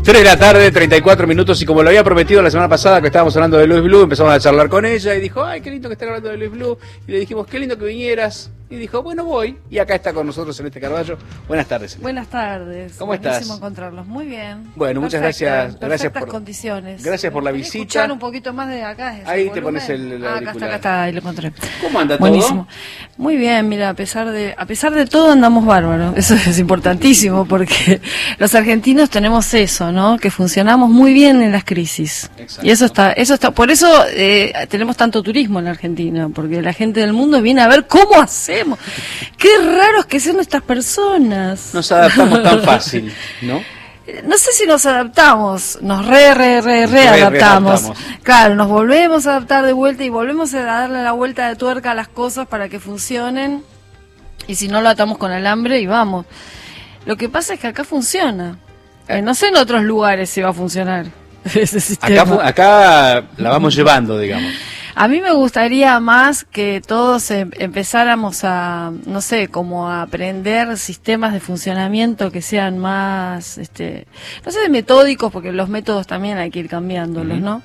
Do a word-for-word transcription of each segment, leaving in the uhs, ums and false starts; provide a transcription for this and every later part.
tres de la tarde, treinta y cuatro minutos, y como lo había prometido la semana pasada que estábamos hablando de Luis Blue, empezamos a charlar con ella y dijo, ay, qué lindo que estén hablando de Luis Blue, y le dijimos, qué lindo que vinieras, y dijo, bueno, voy, y acá está con nosotros Celeste Carballo. Buenas tardes, Celeste. Buenas tardes. ¿Cómo estás? Buenísimo encontrarlos, muy bien. Bueno, muchas Perfecta, gracias, gracias por condiciones. Gracias por la ¿Querés visita. escuchar un poquito más de acá? ¿Es Ahí el te volumen? pones el, el ah, acá auricular. está, acá está, ahí lo encontré. ¿Cómo anda Buenísimo. todo? Muy bien, mira, a pesar de a pesar de todo andamos bárbaros. Eso es importantísimo porque los argentinos tenemos eso, ¿no? Que funcionamos muy bien en las crisis. Exacto. Y eso está, eso está, por eso eh, tenemos tanto turismo en la Argentina, porque la gente del mundo viene a ver cómo hacemos. Qué raros que sean nuestras personas. Nos adaptamos tan fácil, ¿no? No sé si nos adaptamos, nos re, re, re, re adaptamos. Re, re adaptamos. Claro, nos volvemos a adaptar de vuelta y volvemos a darle la vuelta de tuerca a las cosas para que funcionen. Y si no, lo atamos con alambre y vamos. Lo que pasa es que acá funciona. Eh, no sé en otros lugares si va a funcionar ese sistema. Acá, acá la vamos llevando, digamos. A mí me gustaría más que todos em empezáramos a, no sé, como a aprender sistemas de funcionamiento que sean más, este, no sé, metódicos, porque los métodos también hay que ir cambiándolos, uh-huh. ¿no?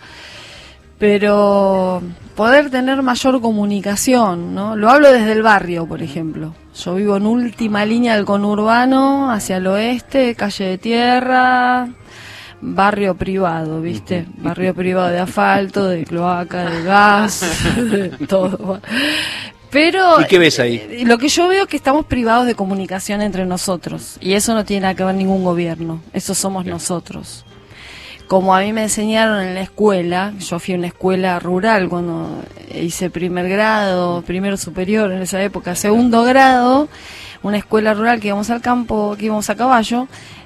Pero poder tener mayor comunicación, ¿no? Lo hablo desde el barrio, por ejemplo. Yo vivo en última línea del conurbano, hacia el oeste, calle de tierra, barrio privado, ¿viste? Barrio privado de asfalto, de cloaca, de gas, de todo. Pero ¿y qué ves ahí? Lo que yo veo es que estamos privados de comunicación entre nosotros. Y eso no tiene nada que ver ningún gobierno. Eso somos Bien. nosotros. Como a mí me enseñaron en la escuela, yo fui a una escuela rural cuando hice primer grado, primero superior en esa época, segundo grado, una escuela rural que íbamos al campo, que íbamos a caballo.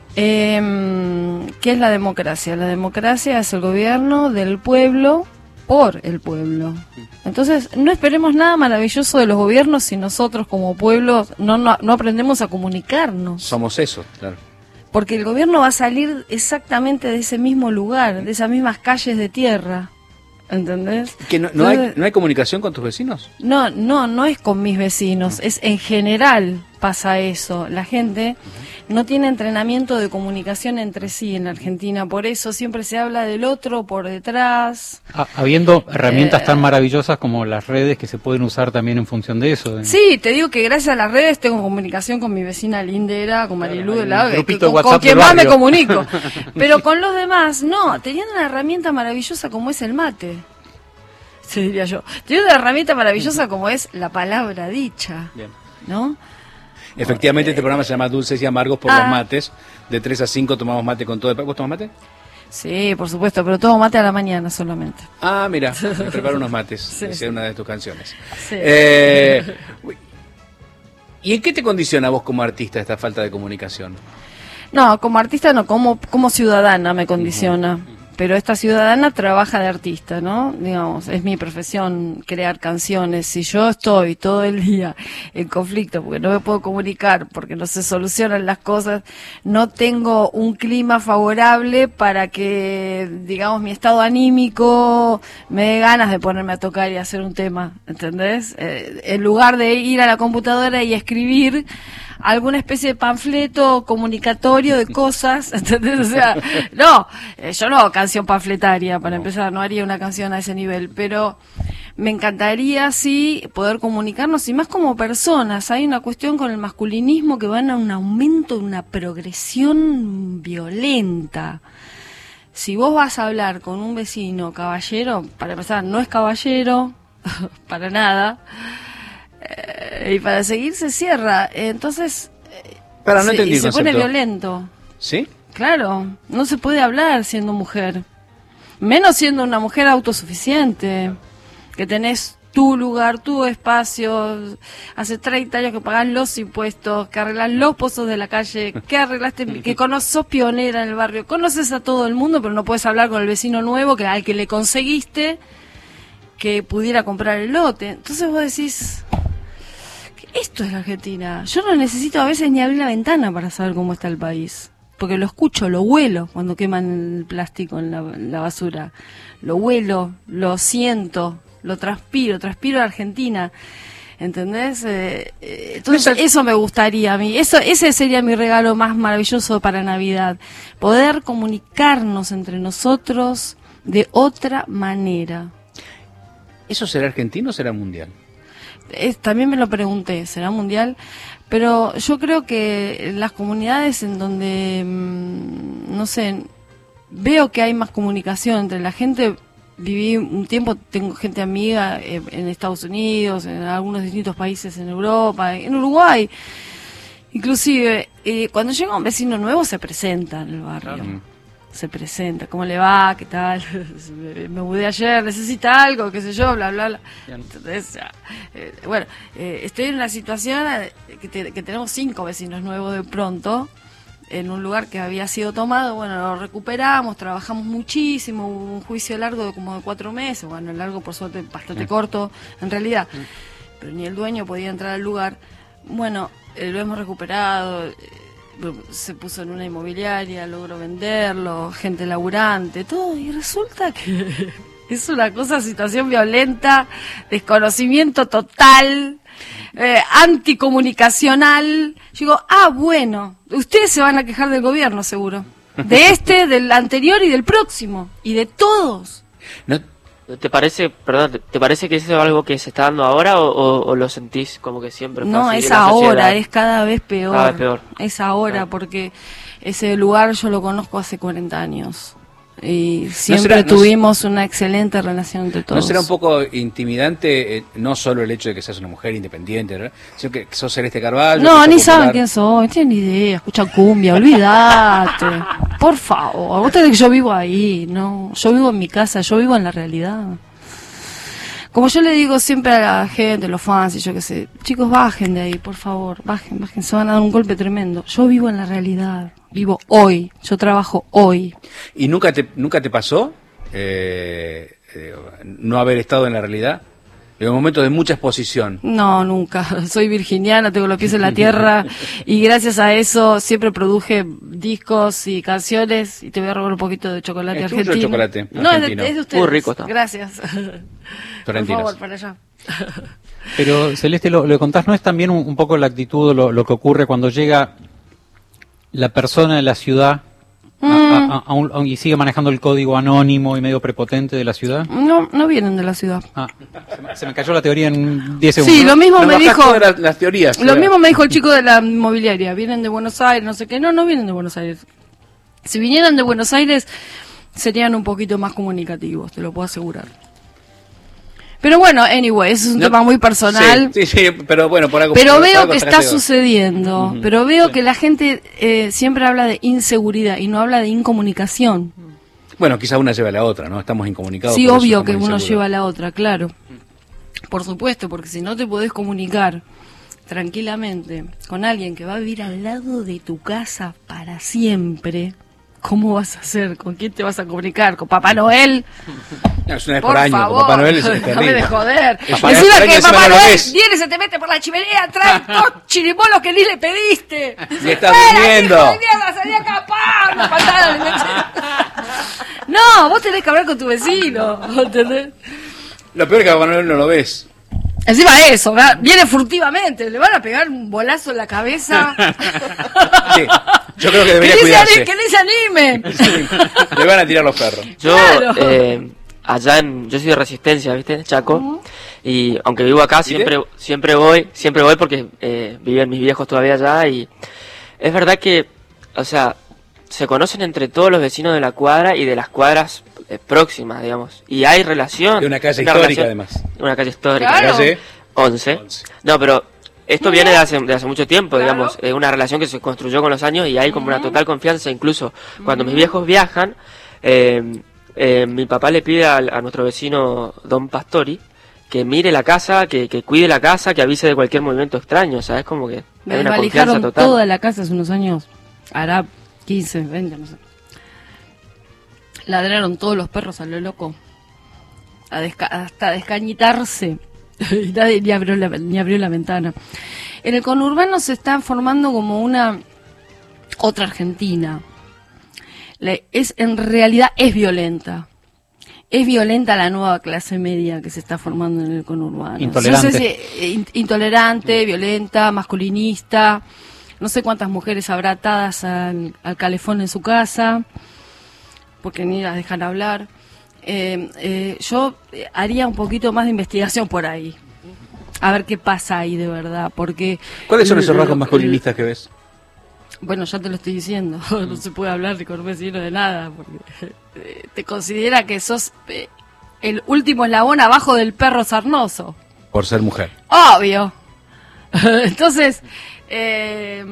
Eh, ¿Qué es la democracia? La democracia es el gobierno del pueblo por el pueblo. Entonces, no esperemos nada maravilloso de los gobiernos si nosotros como pueblo no, no, no aprendemos a comunicarnos. Somos eso, claro. Porque el gobierno va a salir exactamente de ese mismo lugar, de esas mismas calles de tierra. ¿Entendés? ¿Que no, no, hay, ¿No hay comunicación con tus vecinos? No, no, no es con mis vecinos, es en general pasa eso. La gente no tiene entrenamiento de comunicación entre sí en la Argentina, por eso siempre se habla del otro por detrás. Ah, habiendo herramientas eh, tan maravillosas como las redes que se pueden usar también en función de eso. ¿eh? Sí, te digo que gracias a las redes tengo comunicación con mi vecina Lindera, con Marilú de la con, con, con quien más me comunico. Pero con los demás, no, teniendo una herramienta maravillosa como es el mate. Sí, diría yo. Teniendo una herramienta maravillosa como es la palabra dicha. Bien. ¿No? Efectivamente, eh, este programa se llama Dulces y Amargos por ah, los mates. De tres a cinco tomamos mate con todo el... ¿Vos tomás mate? Sí, por supuesto, pero tomo mate a la mañana solamente. Ah, mira, me preparo unos mates. Sí, es sí. una de tus canciones. Sí. Eh, ¿Y en qué te condiciona vos como artista esta falta de comunicación? No, como artista no, como, como ciudadana me condiciona. Uh-huh. Pero esta ciudadana trabaja de artista, ¿no? Digamos, es mi profesión crear canciones. Si yo estoy todo el día en conflicto porque no me puedo comunicar, porque no se solucionan las cosas, no tengo un clima favorable para que, digamos, mi estado anímico me dé ganas de ponerme a tocar y hacer un tema, ¿entendés? Eh, en lugar de ir a la computadora y escribir alguna especie de panfleto comunicatorio de cosas, ¿entendés? O sea, no, eh, yo no hago canción panfletaria, para no. empezar, no haría una canción a ese nivel, pero me encantaría, sí, poder comunicarnos, y más como personas. Hay una cuestión con el masculinismo que va en un aumento, una progresión violenta. Si vos vas a hablar con un vecino caballero, para empezar, no es caballero, para nada, y para seguir se cierra, entonces para no se, entendí y se pone violento. ¿Sí? Claro, no se puede hablar siendo mujer, menos siendo una mujer autosuficiente, que tenés tu lugar, tu espacio, hace treinta años que pagás los impuestos, que arreglás los pozos de la calle, que arreglaste, que conoces, sos pionera en el barrio, conoces a todo el mundo, pero no puedes hablar con el vecino nuevo que al que le conseguiste que pudiera comprar el lote. Entonces vos decís, esto es la Argentina. Yo no necesito a veces ni abrir la ventana para saber cómo está el país. Porque lo escucho, lo huelo cuando queman el plástico en la, en la basura. Lo huelo, lo siento, lo transpiro, transpiro a Argentina. ¿Entendés? Eh, eh, entonces eso me gustaría a mí. Eso, ese sería mi regalo más maravilloso para Navidad. Poder comunicarnos entre nosotros de otra manera. ¿Eso será argentino o será mundial? Es, también me lo pregunté, ¿será mundial? Pero yo creo que las comunidades en donde, mmm, no sé, veo que hay más comunicación entre la gente. Viví un tiempo, tengo gente amiga eh, en Estados Unidos, en algunos distintos países en Europa, en Uruguay. Inclusive, eh, cuando llega un vecino nuevo se presenta en el barrio. Claro. Se presenta, ¿cómo le va? ¿Qué tal? Me mudé ayer, necesita algo, qué sé yo, bla, bla, bla. Entonces, eh, bueno, eh, estoy en una situación que, te, que tenemos cinco vecinos nuevos de pronto, en un lugar que había sido tomado. Bueno, lo recuperamos, trabajamos muchísimo, hubo un juicio largo de como de cuatro meses, bueno, largo por suerte bastante sí. corto, en realidad, sí. pero ni el dueño podía entrar al lugar. Bueno, eh, lo hemos recuperado, eh, se puso en una inmobiliaria, logró venderlo, gente laburante, todo, y resulta que es una cosa, situación violenta, desconocimiento total, eh, anticomunicacional. Yo digo, ah, bueno, ustedes se van a quejar del gobierno seguro, de este, del anterior y del próximo, y de todos. ¿No te parece, perdón, te parece que eso es algo que se está dando ahora o, o, o lo sentís como que siempre fue No, así es en la ahora, sociedad? es cada vez peor. Cada vez peor. Es ahora, ah. porque ese lugar yo lo conozco hace cuarenta años. Y siempre ¿No será, tuvimos no, una excelente relación entre todos. ¿No será un poco intimidante, eh, no solo el hecho de que seas una mujer independiente, ¿verdad? Sino que sos Celeste Carballo? No, ni saben quién soy, no tienen ni idea, escuchan cumbia, olvídate. Por favor, vos tenés que yo vivo ahí, no, yo vivo en mi casa, yo vivo en la realidad. Como yo le digo siempre a la gente, los fans y yo qué sé, chicos, bajen de ahí, por favor, bajen, bajen, se van a dar un golpe tremendo. Yo vivo en la realidad, vivo hoy, yo trabajo hoy. ¿Y nunca te nunca te pasó eh, eh, no haber estado en la realidad? En momentos de mucha exposición. No, nunca. Soy virginiana, tengo los pies en la tierra y gracias a eso siempre produje discos y canciones. Y te voy a robar un poquito de chocolate ¿Es argentino. tuyo chocolate No, es de, es de ustedes. Muy rico está. Gracias. Por favor, para allá. Pero Celeste, lo, lo contás, ¿no es también un, un poco la actitud, lo, lo que ocurre cuando llega la persona de la ciudad a, a, a un, a, y sigue manejando el código anónimo y medio prepotente de la ciudad? No, no vienen de la ciudad. Ah, se, me, se me cayó la teoría en diez segundos. Sí, lo mismo no me dijo las, las teorías. Lo mismo me dijo el chico de la inmobiliaria. Vienen de Buenos Aires, no sé qué. No, no vienen de Buenos Aires. Si vinieran de Buenos Aires serían un poquito más comunicativos, te lo puedo asegurar. Pero bueno, anyway, eso es un no, tema muy personal. Sí, sí, sí, pero bueno, por algo. Pero por veo algo que está sucediendo. Uh-huh. Pero veo sí. que la gente eh, siempre habla de inseguridad y no habla de incomunicación. Bueno, quizá una lleva a la otra, ¿no? Estamos incomunicados. Sí, obvio que uno lleva a la otra, claro. Por supuesto, porque si no te podés comunicar tranquilamente con alguien que va a vivir al lado de tu casa para siempre, ¿cómo vas a hacer? ¿Con quién te vas a comunicar? ¿Con Papá Noel? No, es una vez por, por año, favor, con Papá Noel es terrible. Déjame de joder. Encima que Papá Noel viene y se te mete por la chimenea, trae dos chirimolos que ni le pediste. Y estás durmiendo. Salí acá, ¡pam! Me faltaron. No, vos tenés que hablar con tu vecino, ¿entendés? Lo peor es que a Papá Noel no lo ves. Encima de eso, ¿verdad? Viene furtivamente, le van a pegar un bolazo en la cabeza. Sí, yo creo que debería que cuidarse. Que ni se anime. Sí, le van a tirar los perros. Yo, claro. eh, allá en, yo soy de Resistencia, ¿viste? Chaco. Uh-huh. Y aunque vivo acá, siempre siempre voy, siempre voy porque eh, viven mis viejos todavía allá. Y es verdad que, o sea, se conocen entre todos los vecinos de la cuadra y de las cuadras eh, próximas, digamos. Y hay relación. De una calle una histórica, relación, además. Una calle histórica. Claro. Calle once. No, pero esto viene de hace, de hace mucho tiempo, claro. digamos. Es una relación que se construyó con los años y hay como uh-huh. una total confianza. Incluso cuando uh-huh. mis viejos viajan, eh, eh, mi papá le pide a, a nuestro vecino Don Pastori que mire la casa, que, que cuide la casa, que avise de cualquier movimiento extraño. O sea, es como que me hay una confianza total. Toda la casa hace unos años, hará quince, veinte, no sé. Ladraron todos los perros a lo loco, a desca- hasta descañitarse. Y nadie ni abrió, la, ni abrió la ventana. En el conurbano se está formando como una otra Argentina. La, es en realidad es violenta es violenta la nueva clase media que se está formando en el conurbano. Intolerante. No sé si, eh, in- intolerante, violenta, masculinista. No sé cuántas mujeres habrá atadas al, al calefón en su casa, porque ni las dejan hablar. Eh, eh, yo haría un poquito más de investigación por ahí. A ver qué pasa ahí de verdad, porque... ¿Cuáles son esos l- rasgos l- masculinistas que ves? Bueno, ya te lo estoy diciendo, no se puede hablar con un vecino de nada, porque eh, te considera que sos eh, el último eslabón abajo del perro sarnoso. Por ser mujer. Obvio. Entonces, eh,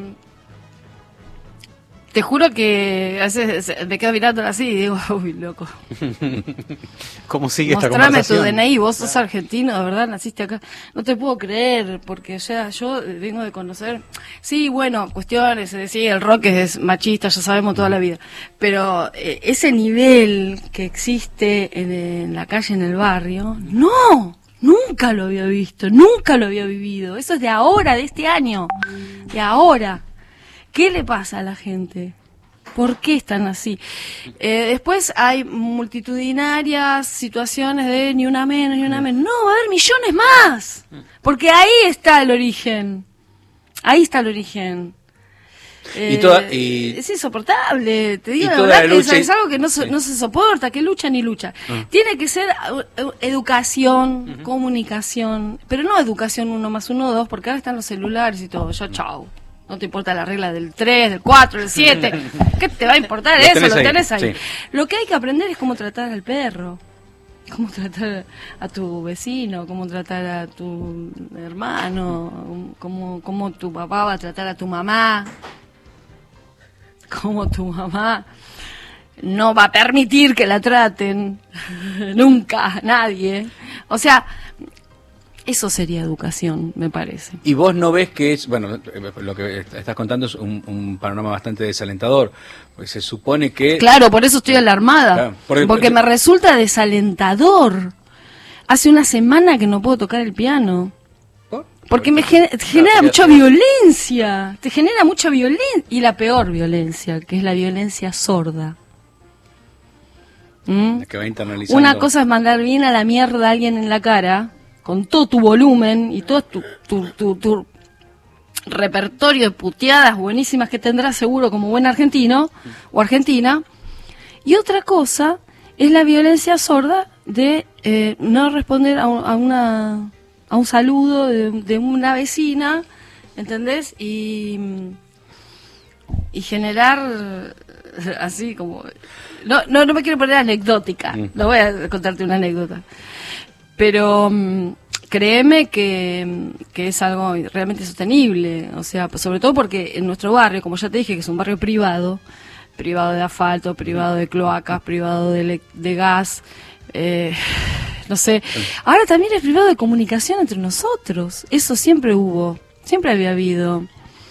te juro que a veces me quedo mirándola así y digo, uy, loco. ¿Cómo sigue esta Mostrame tu conversación? D N I, vos sos argentino, de verdad, naciste acá. No te puedo creer, porque o sea, yo vengo de conocer... Sí, bueno, cuestiones, es decir, el rock es machista, ya sabemos toda la vida. Pero eh, ese nivel que existe en, en la calle, en el barrio, no, nunca lo había visto, nunca lo había vivido. Eso es de ahora, de este año, de ahora. ¿Qué le pasa a la gente? ¿Por qué están así? Eh, después hay multitudinarias situaciones de ni una menos, ni una menos. No, va a haber millones más. Porque ahí está el origen. Ahí está el origen. Y toda- y- Es insoportable. Te digo y la toda verdad la que es, lucha y- es algo que no, se- sí. no se soporta, que lucha ni lucha. Tiene que ser eh, educación, comunicación. Pero no educación uno más uno, dos, porque ahora están los celulares y todo. Ya, chau. No te importa la regla del tres, del cuatro, del siete. ¿Qué te va a importar Lo eso? tenés Lo ahí, tenés ahí. sí. Lo que hay que aprender es cómo tratar al perro. Cómo tratar a tu vecino, cómo tratar a tu hermano, cómo, cómo tu papá va a tratar a tu mamá. Cómo tu mamá no va a permitir que la traten. Nunca, nadie. O sea... Eso sería educación, me parece. Y vos no ves que es, bueno, lo que estás contando es un, un panorama bastante desalentador, porque se supone que... Claro, por eso estoy alarmada. Claro, porque- porque me resulta desalentador. Hace una semana que no puedo tocar el piano. ¿Por? Porque me gen- te genera porque- mucha violencia. Te genera mucha violencia. Y la peor violencia, que es la violencia sorda. ¿Mm? Que va internalizando. Una cosa es mandar bien a la mierda a alguien en la cara, con todo tu volumen y todo tu, tu, tu, tu repertorio de puteadas buenísimas que tendrás seguro como buen argentino o argentina. Y otra cosa es la violencia sorda de eh, no responder a, un- a una a un saludo de, de una vecina, ¿entendés? Y, y generar así como... No, no, no me quiero poner anecdótica, Mm. no voy a contarte una anécdota. Pero mm, créeme que, mm, que es algo realmente sostenible, o sea, pues, sobre todo porque en nuestro barrio, como ya te dije, que es un barrio privado, privado de asfalto, privado de cloacas, privado de, ele- de gas, eh, no sé. Ahora también es privado de comunicación entre nosotros, eso siempre hubo, siempre había habido.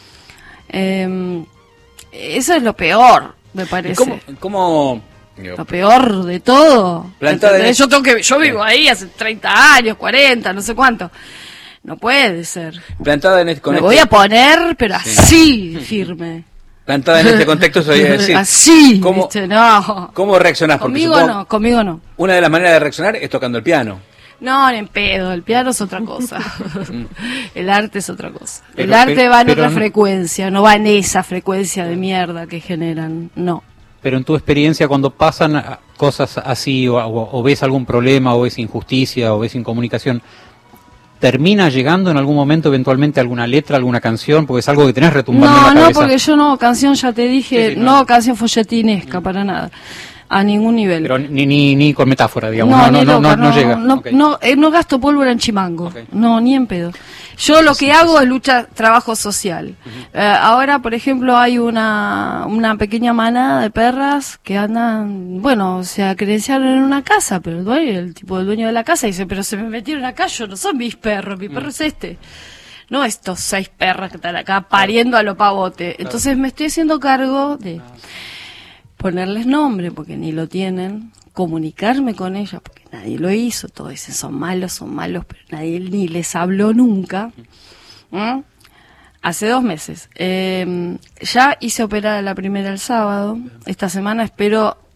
Eh, eso es lo peor, me ¿Y parece. ¿Cómo, cómo digo, Lo peor de todo. Plantada ¿Entendés? en- Yo tengo que, yo vivo ahí hace treinta años, cuarenta, no sé cuánto. No puede ser. plantada en este, con Me este- voy a poner, pero así, firme. plantada en este contexto, soy decir, así, ¿cómo, ¿viste? No. ¿cómo reaccionás? Porque Conmigo supongo- no, conmigo no. Una de las maneras de reaccionar es tocando el piano. No, ni en pedo, el piano es otra cosa. El arte es otra cosa. El Pero- arte pero- va en pero otra no- frecuencia, no va en esa frecuencia de mierda que generan, no. Pero en tu experiencia, cuando pasan ah, cosas así, o, o- o ves algún problema, o ves injusticia, o ves incomunicación, ¿termina llegando en algún momento eventualmente alguna letra, alguna canción? Porque es algo que tenés retumbando en No, la no, cabeza. porque yo no, canción ya te dije, Sí, sí, no. no. canción folletinesca para nada, a ningún nivel. Pero ni, ni, ni con metáfora, digamos. no, No, no, ni no, loca, no, no llega. No, Ok. no, eh, no gasto pólvora en chimango, Ok. no, ni en pedo. Yo lo que hago es lucha, trabajo social. Eh, ahora, por ejemplo, hay una, una pequeña manada de perras que andan, bueno, se acredenciaron en una casa, pero el dueño, el tipo del dueño de la casa dice, pero se me metieron acá, yo no son mis perros, mi perro es este. No estos seis perras que están acá pariendo a lo pavote. Entonces me estoy haciendo cargo de ponerles nombre, porque ni lo tienen, comunicarme con ellas, porque nadie lo hizo, todos dicen son malos, son malos, pero nadie ni les habló nunca. ¿Mm? Hace dos meses. Eh, ya hice operar a la primera el sábado, esta semana espero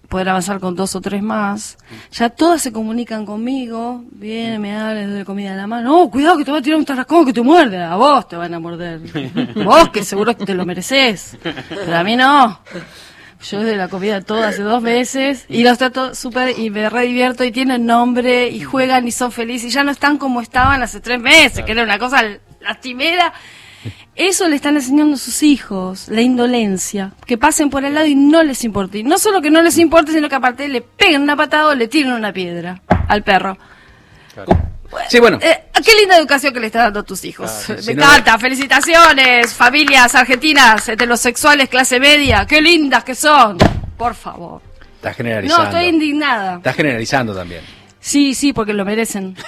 poder avanzar con dos o tres más. Ya todas se comunican conmigo, vienen, me hablan, les doy comida en la mano. No, cuidado que te va a tirar un tarrascón que te muerde. A vos te van a morder. Vos que seguro que te lo mereces. Pero a mí no. Yo de la comida todo hace dos meses y los trato súper y me re divierto y tienen nombre y juegan y son felices y ya no están como estaban hace tres meses, claro, que era una cosa lastimera. Eso le están enseñando a sus hijos, la indolencia, que pasen por el lado y no les importe. Y no solo que no les importe, sino que aparte le peguen una patada o le tiren una piedra al perro. Claro. Sí, bueno. Eh, qué linda educación que le estás dando a tus hijos. Claro, Me si encanta. no... Felicitaciones, familias argentinas, heterosexuales, clase media. Qué lindas que son. Por favor. Estás generalizando. No, estoy indignada. Estás generalizando también. Sí, sí, porque lo merecen.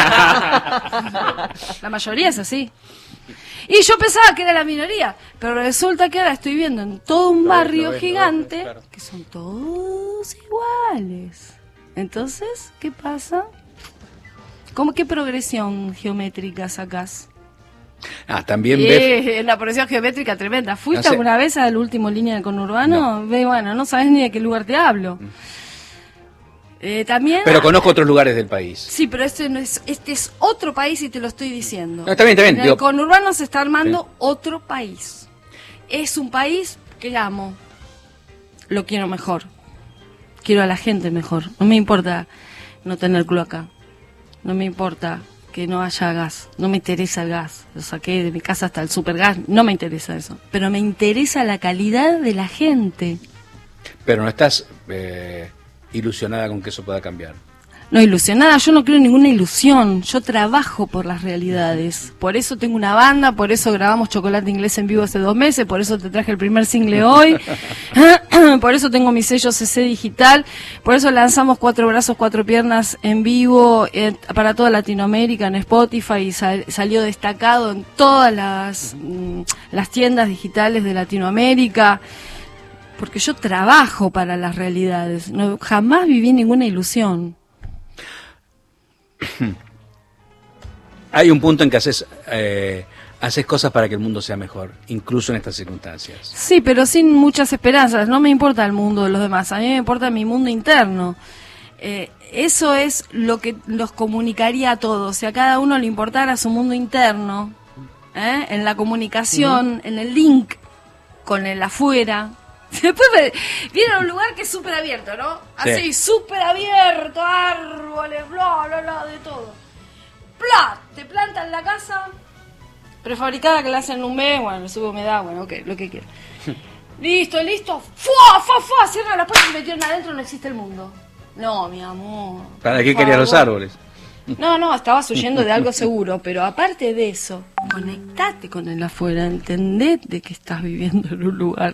La mayoría es así. Y yo pensaba que era la minoría, pero resulta que ahora estoy viendo en todo un barrio gigante que son todos iguales. Entonces, ¿qué pasa? ¿Cómo qué progresión geométrica sacás? Ah, también ves... ves... una progresión geométrica tremenda. ¿Fuiste no sé. alguna vez al último línea de conurbano? No. Ve, bueno, no sabes ni de qué lugar te hablo. Mm. Eh, también... Pero conozco otros lugares del país. Sí, pero este no es, este es otro país y te lo estoy diciendo. No, está bien, está bien. En Digo... el conurbano se está armando sí. otro país. Es un país que amo. Lo quiero mejor. Quiero a la gente mejor. No me importa no tener cloaca. No me importa que no haya gas. No me interesa el gas. Lo saqué de mi casa hasta el supergas. No me interesa eso. Pero me interesa la calidad de la gente. Pero no estás... Eh... ilusionada con que eso pueda cambiar. No, ilusionada, yo no creo en ninguna ilusión, yo trabajo por las realidades, por eso tengo una banda, por eso grabamos Chocolate Inglés en vivo hace dos meses, por eso te traje el primer single hoy, por eso tengo mi sello C C digital, por eso lanzamos Cuatro Brazos, Cuatro Piernas en vivo eh, para toda Latinoamérica en Spotify y sal, salió destacado en todas las, mm, las tiendas digitales de Latinoamérica. Porque yo trabajo para las realidades, no, jamás viví ninguna ilusión. Hay un punto en que haces, eh, haces cosas para que el mundo sea mejor, incluso en estas circunstancias. Sí, pero sin muchas esperanzas. No me importa el mundo de los demás, a mí me importa mi mundo interno. Eh, eso es lo que los comunicaría a todos. Si a cada uno le importara su mundo interno, ¿eh? En la comunicación, uh-huh. en el link con el afuera... Después me, viene a un lugar que es súper abierto, ¿no? Así, sí. súper abierto, árboles, bla, bla, bla, de todo. ¡Pla! Te plantan la casa prefabricada que la hacen en un mes, bueno, le sube humedad, bueno, ok, lo que quieras. Listo, listo, ¡fua, fua, fua! Cierra la puerta y metieron adentro, no existe el mundo. No, mi amor. ¿Para qué querías los árboles? No, no, estabas huyendo de algo seguro, pero aparte de eso, conectate con el afuera, entendé de que estás viviendo en un lugar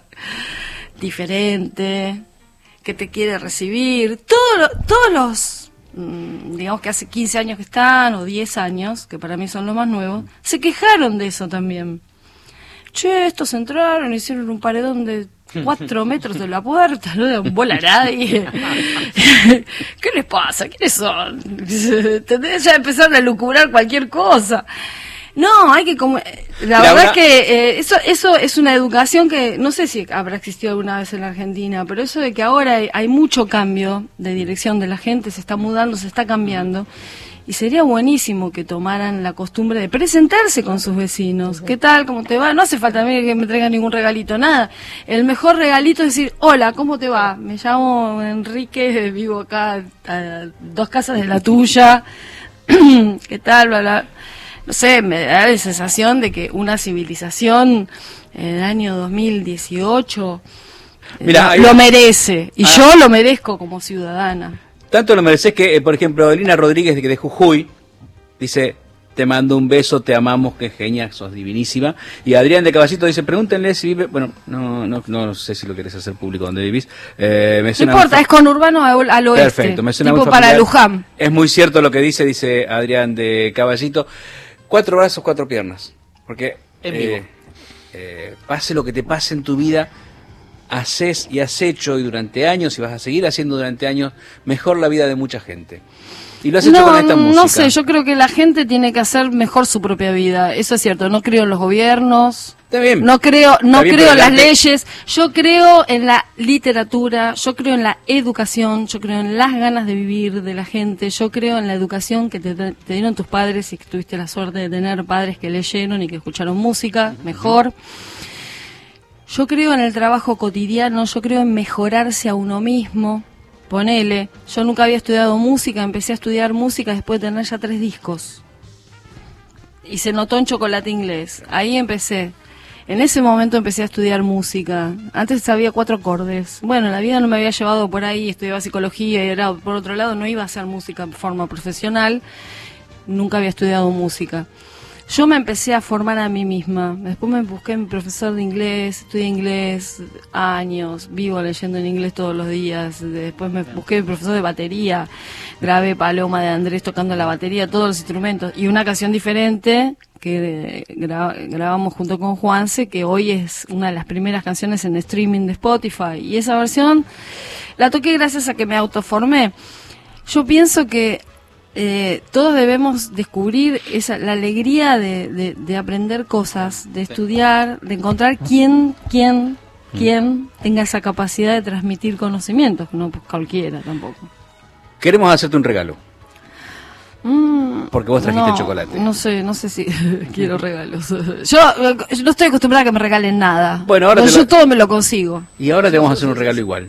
diferente, que te quiere recibir. Todo lo, todos los, mmm, digamos que hace quince años que están, o diez años, que para mí son los más nuevos, se quejaron de eso también. Che, estos entraron, hicieron un paredón de cuatro metros de la puerta, no le dan bola a nadie. ¿Qué les pasa? ¿Quiénes son? Ya empezaron a lucubrar cualquier cosa. No, hay que como... La, la verdad una... es que eh, eso eso es una educación que no sé si habrá existido alguna vez en la Argentina, pero eso de que ahora hay, hay mucho cambio de dirección de la gente, se está mudando, se está cambiando, y sería buenísimo que tomaran la costumbre de presentarse con sus vecinos. ¿Qué tal? ¿Cómo te va? No hace falta a mí que me traigan ningún regalito, nada. El mejor regalito es decir, hola, ¿cómo te va? Me llamo Enrique, vivo acá a dos casas de la tuya. ¿Qué tal? Bla, bla. No sé, me da la sensación de que una civilización en el año dos mil dieciocho Mirá, lo, lo merece, y ah, yo lo merezco como ciudadana. Tanto lo mereces que, eh, por ejemplo, Elina Rodríguez de, de Jujuy dice, te mando un beso, te amamos, que genia, sos divinísima. Y Adrián de Caballito dice, pregúntenle si vive, bueno, no no no sé si lo querés hacer público donde vivís. Eh, me no importa, es conurbano al, al oeste, perfecto, me suena tipo para Luján. Es muy cierto lo que dice, dice Adrián de Caballito. Cuatro brazos, cuatro piernas. Porque eh, eh, pase lo que te pase en tu vida, haces y has hecho y durante años y vas a seguir haciendo durante años mejor la vida de mucha gente. Y lo has hecho no, con esta música. No sé, yo creo que la gente tiene que hacer mejor su propia vida. Eso es cierto, no creo en los gobiernos. Está bien. No creo, no Está bien, creo pero en las adelante. leyes, yo creo en la literatura, yo creo en la educación, yo creo en las ganas de vivir de la gente, yo creo en la educación que te, te dieron tus padres y que tuviste la suerte de tener padres que leyeron y que escucharon música, mejor. Yo creo en el trabajo cotidiano, yo creo en mejorarse a uno mismo. Ponele, yo nunca había estudiado música, empecé a estudiar música después de tener ya tres discos. Y se notó en Chocolate Inglés. Ahí empecé. En ese momento empecé a estudiar música. Antes sabía cuatro acordes. Bueno, la vida no me había llevado por ahí, estudiaba psicología y era, por otro lado no iba a hacer música de forma profesional. Nunca había estudiado música. Yo me empecé a formar a mí misma. Después me busqué a mi profesor de inglés, estudié inglés años, vivo leyendo en inglés todos los días. Después me busqué a mi profesor de batería, grabé Paloma de Andrés tocando la batería, todos los instrumentos. Y una canción diferente que gra grabamos junto con Juanse, que hoy es una de las primeras canciones en streaming de Spotify. Y esa versión la toqué gracias a que me autoformé. Yo pienso que Eh, todos debemos descubrir esa, la alegría de, de, de aprender cosas, de estudiar, de encontrar quién, quién, quién tenga esa capacidad de transmitir conocimientos, no pues, cualquiera tampoco. Queremos hacerte un regalo. Mm, Porque vos trajiste no, chocolate. No sé, no sé si quiero regalos. Yo, yo no estoy acostumbrada a que me regalen nada. Bueno, ahora Pero te yo lo- todo me lo consigo. Y ahora te vamos a hacer un regalo igual.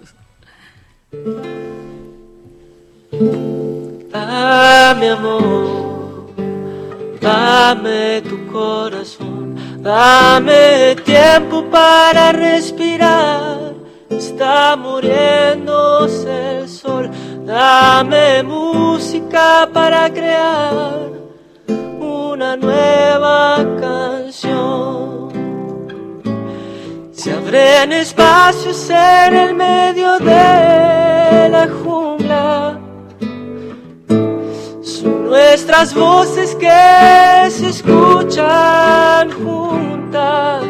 Dame amor, dame tu corazón, dame tiempo para respirar. Está muriéndose el sol, dame música para crear una nueva canción. Se abren espacios en el medio de la jungla. Son nuestras voces que se escuchan juntas.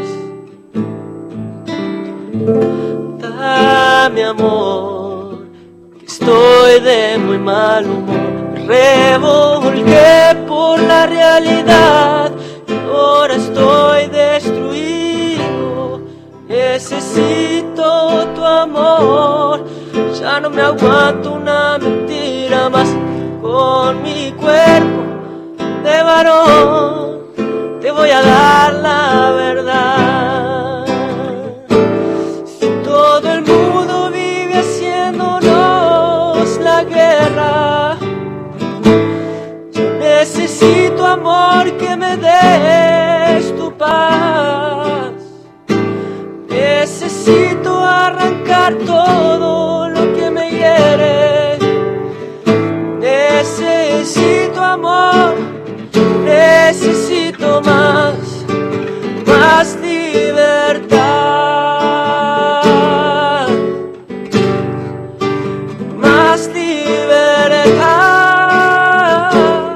Dame amor, que estoy de muy mal humor. Me revolqué por la realidad y ahora estoy destruido. Necesito tu amor, ya no me aguanto una mentira más. Con mi cuerpo de varón te voy a dar la verdad. Si todo el mundo vive haciéndonos la guerra, yo necesito amor, que me des tu paz. Necesito arrancar todo lo que me hiere. Necesito amor, necesito más, más libertad, más libertad,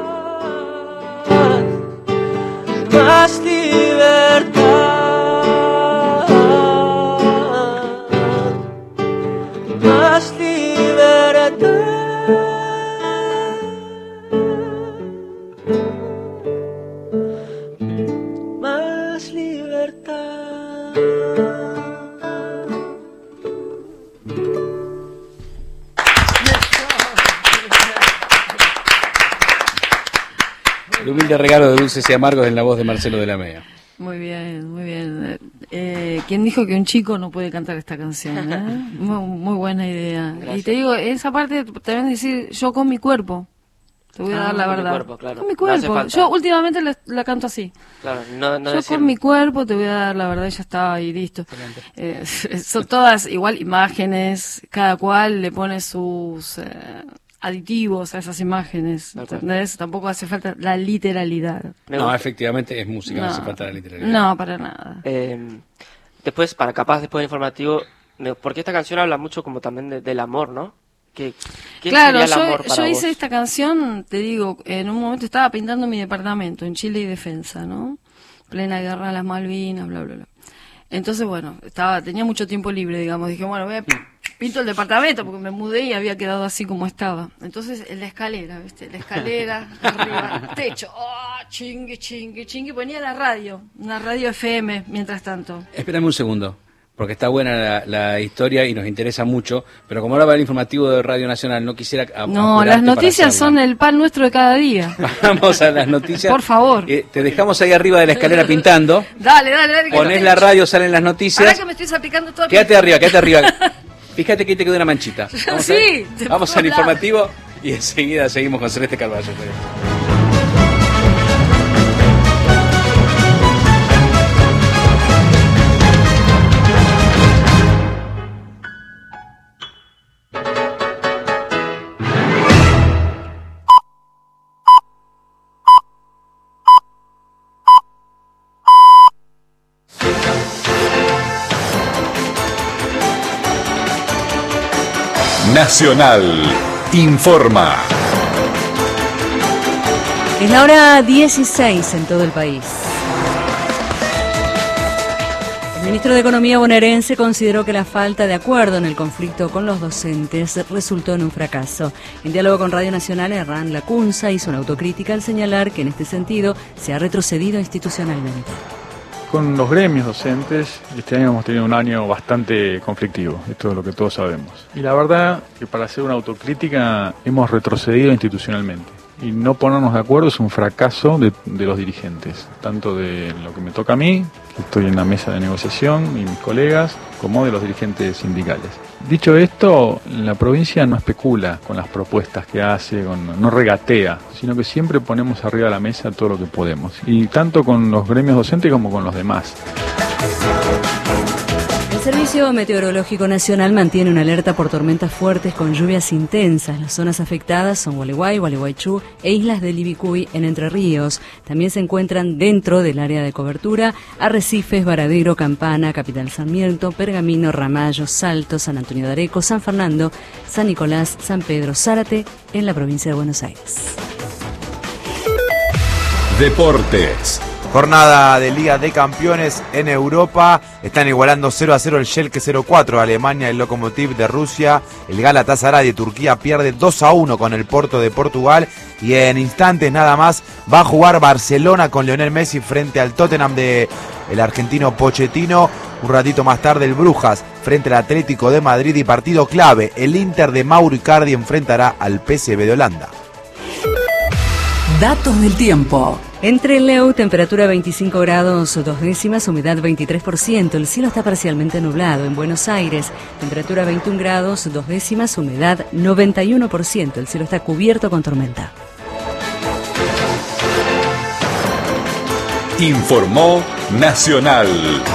más libertad, más libertad. Más libertad. El humilde regalo de Dulces y Amargos en la voz de Marcelo de la Mea. Muy bien, muy bien. Eh, ¿Quién dijo que un chico no puede cantar esta canción? ¿Eh? Muy, muy buena idea. Gracias. Y te digo, esa parte también decir, yo con mi cuerpo. Te voy a Ah, dar la con mi verdad. cuerpo, claro. Con mi No hace cuerpo. falta. Yo últimamente la, la canto así. Claro, no, no Yo decir- con mi cuerpo te voy a dar la verdad y ya está, y listo. Eh, son todas igual imágenes, cada cual le pone sus eh, aditivos a esas imágenes, Tal cual. ¿entendés? Tampoco hace falta la literalidad. Me No, gusta. efectivamente es música, no, hace falta la literalidad. No, para nada. Eh, después, para capaz, después del informativo, me- porque esta canción habla mucho como también de- del amor, ¿no? ¿Qué, qué Claro, sería el yo, amor para yo vos? hice esta canción, te digo, en un momento estaba pintando mi departamento en Chile y Defensa, ¿no? Plena guerra de las Malvinas, bla, bla, bla. Entonces, bueno, estaba tenía mucho tiempo libre, digamos. Dije, bueno, voy a pinto el departamento porque me mudé y había quedado así como estaba. Entonces, en la escalera, ¿viste? La escalera, arriba, techo, oh, chingue, chingue, chingue. Ponía la radio, una radio F M mientras tanto. Espérame un segundo, porque está buena la, la historia y nos interesa mucho, pero como hablaba el informativo de Radio Nacional, no quisiera a, No, las noticias son el pan nuestro de cada día. Vamos a las noticias. Por favor. Eh, te dejamos ahí arriba de la escalera pintando. Dale, dale, dale. Ponés la radio, salen las noticias. Ahora que me estoy salpicando todo. Quédate arriba, quédate arriba. Fíjate que ahí te quedó una manchita. Vamos, sí, a, vamos al informativo y enseguida seguimos con Celeste Carballo. Nacional informa. Es la hora dieciséis en todo el país. El ministro de Economía bonaerense consideró que la falta de acuerdo en el conflicto con los docentes resultó en un fracaso. En diálogo con Radio Nacional, Hernán Lacunza hizo una autocrítica al señalar que en este sentido se ha retrocedido institucionalmente. Con los gremios docentes, este año hemos tenido un año bastante conflictivo, esto es lo que todos sabemos. Y la verdad que para hacer una autocrítica hemos retrocedido institucionalmente. Y no ponernos de acuerdo es un fracaso de, de los dirigentes, tanto de lo que me toca a mí, que estoy en la mesa de negociación, y mis colegas, como de los dirigentes sindicales. Dicho esto, la provincia no especula con las propuestas que hace, con, no regatea, sino que siempre ponemos arriba de la mesa todo lo que podemos, y tanto con los gremios docentes como con los demás. El Servicio Meteorológico Nacional mantiene una alerta por tormentas fuertes con lluvias intensas. Las zonas afectadas son Gualeguay, Gualeguaychú e islas del Ibicuy en Entre Ríos. También se encuentran dentro del área de cobertura Arrecifes, Varadero, Campana, Capital Sarmiento, Pergamino, Ramallo, Salto, San Antonio de Areco, San Fernando, San Nicolás, San Pedro, Zárate, en la provincia de Buenos Aires. Deportes. Jornada de Liga de Campeones en Europa. Están igualando cero a cero el Schalke cero cuatro, Alemania, el Lokomotiv de Rusia. El Galatasaray de Turquía pierde dos a uno con el Porto de Portugal. Y en instantes nada más va a jugar Barcelona con Lionel Messi frente al Tottenham de el argentino Pochettino. Un ratito más tarde el Brujas frente al Atlético de Madrid. Y partido clave, el Inter de Mauro Icardi enfrentará al P S V de Holanda. Datos del tiempo. Entre Leu, temperatura veinticinco grados, dos décimas, humedad veintitrés por ciento. El cielo está parcialmente nublado. En Buenos Aires, temperatura veintiún grados, dos décimas, humedad noventa y uno por ciento. El cielo está cubierto con tormenta. Informó Nacional.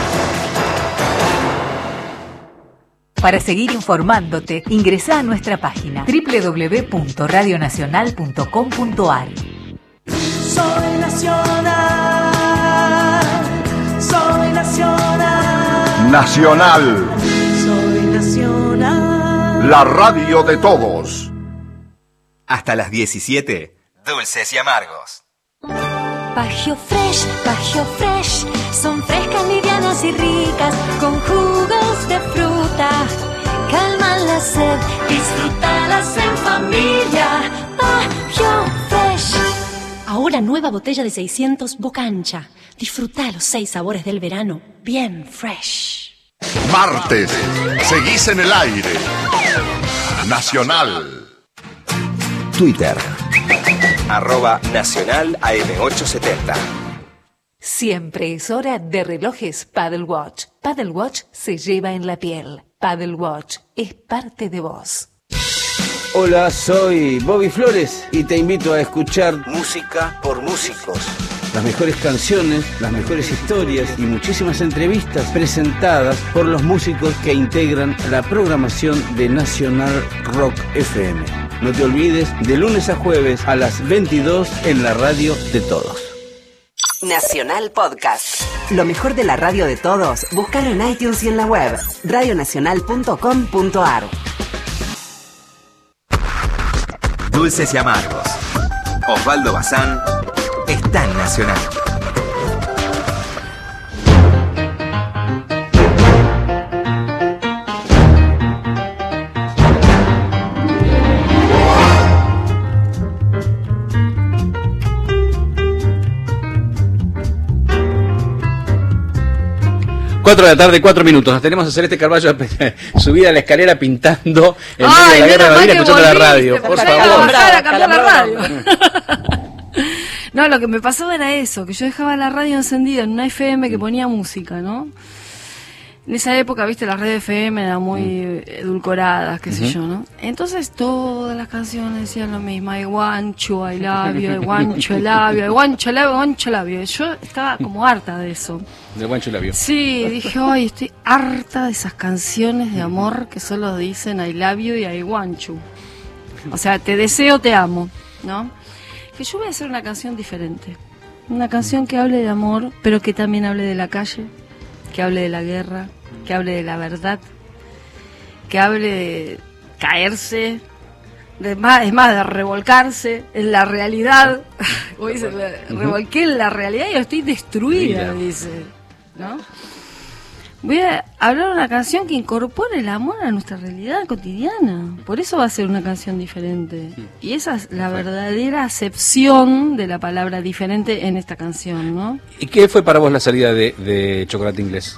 Para seguir informándote, ingresá a nuestra página doble u doble u doble u punto radio nacional punto com punto a r. Soy nacional, soy nacional. Nacional. Soy nacional. La radio de todos. Hasta las diecisiete, dulces y amargos. Bagio Fresh, Bagio Fresh, son frescas, livianas y ricas, con jugos de fruta, calman la sed, disfrútalas en familia. Bagio Fresh. Ahora nueva botella de seiscientos Boca Ancha. Disfruta los seis sabores del verano, bien fresh. Martes, seguís en el aire. Nacional. Twitter. Arroba Nacional A M ochocientos setenta. Siempre es hora de relojes Paddle Watch. Paddle Watch se lleva en la piel. Paddle Watch es parte de vos. Hola, soy Bobby Flores y te invito a escuchar Música por Músicos. Las mejores canciones, las mejores historias y muchísimas entrevistas presentadas por los músicos que integran la programación de Nacional Rock F M. No te olvides, de lunes a jueves a las veintidós en la radio de todos. Nacional Podcast. Lo mejor de la radio de todos, búscalo en iTunes y en la web radio nacional punto com punto a r. Dulces y amargos. Osvaldo Bazán está en Nacional. cuatro de la tarde, cuatro minutos. Nos tenemos a Celeste Carballo subida a la escalera pintando en medio de la guerra de Malvinas, escuchando la radio. Por favor. A cambiar la radio. No, lo que me pasó era eso, que yo dejaba la radio encendida en una F M que ponía música, ¿no? En esa época, viste, las redes F M eran muy mm. edulcoradas, qué sé uh-huh. yo, ¿no? Entonces todas las canciones decían lo mismo: I want you, I love you, I want you, I love you, I want you, I love you, I want you, I love you. Yo estaba como harta de eso. De want you, I love you. Sí, dije, ay, estoy harta de esas canciones de amor que solo dicen I love you y I want you. O sea, te deseo, te amo, ¿no? Que yo voy a hacer una canción diferente. Una canción que hable de amor, pero que también hable de la calle, que hable de la guerra, que hable de la verdad, que hable de caerse, de más, es más, de revolcarse en la realidad. Hoy se me revolqué en la realidad y estoy destruida, dice, ¿no? Voy a hablar de una canción que incorpore el amor a nuestra realidad cotidiana. Por eso va a ser una canción diferente. Y esa es la verdadera acepción de la palabra diferente en esta canción, ¿no? ¿Y qué fue para vos la salida de, de Chocolate Inglés?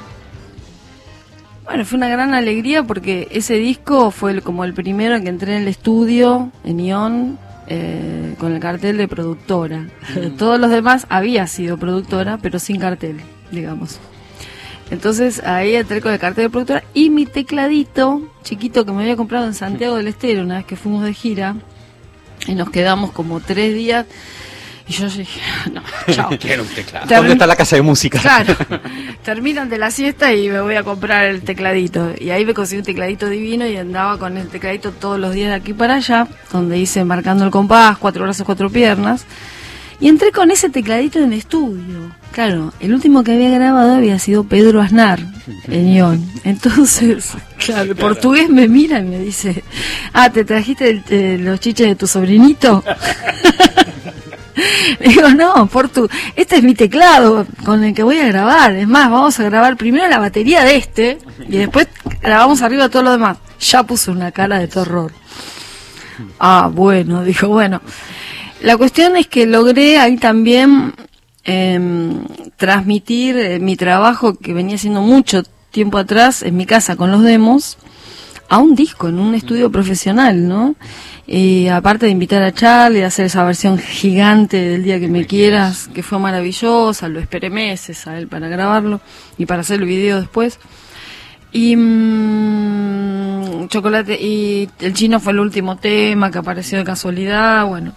Bueno, fue una gran alegría porque ese disco fue el, como el primero en que entré en el estudio, en Ion, eh, con el cartel de productora. Mm. Todos los demás había sido productora, pero sin cartel, digamos. Entonces ahí entré con el cartel de productora y mi tecladito chiquito que me había comprado en Santiago del Estero una vez que fuimos de gira y nos quedamos como tres días y yo dije, no, chao. Quiero un teclado. Termin- ¿Dónde está la casa de música? Claro, terminan de la siesta y me voy a comprar el tecladito y ahí me conseguí un tecladito divino y andaba con el tecladito todos los días de aquí para allá, donde hice marcando el compás, cuatro brazos, cuatro piernas. Y entré con ese tecladito en el estudio. Claro, el último que había grabado había sido Pedro Aznar, en Ion. Entonces, claro, el portugués me mira y me dice, ah, ¿te trajiste el, eh, los chiches de tu sobrinito? Le digo, no, Portu, este es mi teclado con el que voy a grabar. Es más, vamos a grabar primero la batería de este y después grabamos arriba todo lo demás. Ya puso una cara de terror. Ah, bueno, dijo, bueno. La cuestión es que logré ahí también eh, transmitir eh, mi trabajo que venía haciendo mucho tiempo atrás en mi casa con los demos a un disco, en un estudio profesional, ¿no? Y aparte de invitar a Charlie a hacer esa versión gigante del Día que me quieras, que fue maravillosa, lo esperé meses a él para grabarlo y para hacer el video después. Y mmm, Chocolate y El Chino fue el último tema que apareció de casualidad, bueno.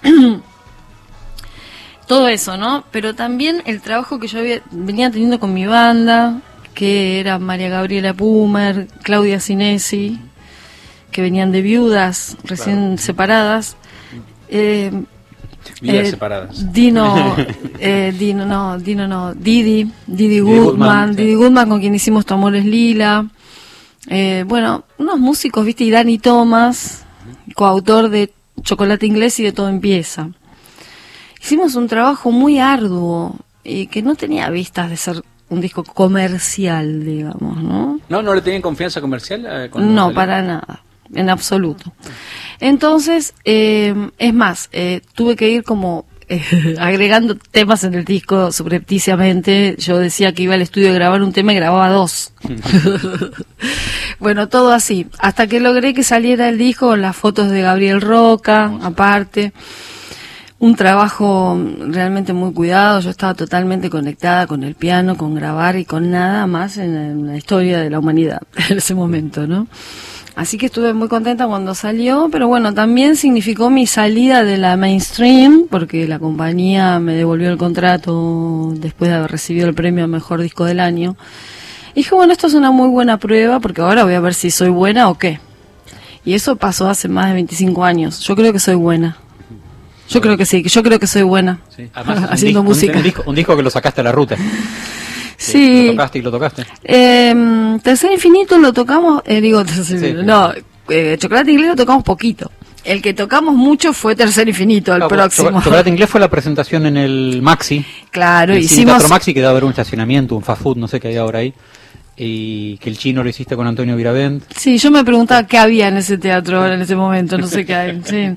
Todo eso, ¿no? Pero también el trabajo que yo había, venía teniendo con mi banda, que era María Gabriela Pumer, Claudia Sinesi, que venían de viudas recién claro. separadas. Eh, Vidas eh, separadas. Dino, eh, Dino, no, Dino no, Didi, Didi Goodman, Goodman Didi sí. Goodman con quien hicimos Tu amor es lila. Eh, bueno, unos músicos, viste, y Dani Thomas, coautor de Chocolate Inglés y de Todo Empieza. Hicimos un trabajo muy arduo y que no tenía vistas de ser un disco comercial, digamos, ¿no? ¿No, no le tenían confianza comercial? Eh, no, salió? Para nada, en absoluto. Entonces, eh, es más, eh, tuve que ir como eh, agregando temas en el disco subrepticiamente. Yo decía que iba al estudio a grabar un tema y grababa dos. Bueno, todo así, hasta que logré que saliera el disco con las fotos de Gabriel Roca, aparte. Un trabajo realmente muy cuidado, yo estaba totalmente conectada con el piano, con grabar y con nada más en, en la historia de la humanidad en ese momento, ¿no? Así que estuve muy contenta cuando salió, pero bueno, también significó mi salida de la mainstream, porque la compañía me devolvió el contrato después de haber recibido el premio a Mejor Disco del Año. Y dije, bueno, esto es una muy buena prueba, porque ahora voy a ver si soy buena o qué. Y eso pasó hace más de veinticinco años. Yo creo que soy buena. Yo creo que sí, que yo creo que soy buena sí. Además, haciendo un música. Un disco, un disco que lo sacaste a la ruta. Sí. Lo tocaste y lo tocaste. Eh, Tercer Infinito lo tocamos, eh, digo Tercer Infinito, sí, no, eh, Chocolate Inglés lo tocamos poquito. El que tocamos mucho fue Tercer Infinito, el no, próximo. Chocolate Inglés fue la presentación en el Maxi. Claro, el hicimos... Teatro Maxi, que debe haber un estacionamiento, un fast food, no sé qué hay ahora ahí. y que el chino lo hiciste con Antonio Viravent. Sí, yo me preguntaba qué había en ese teatro en ese momento, no sé qué hay. Sí,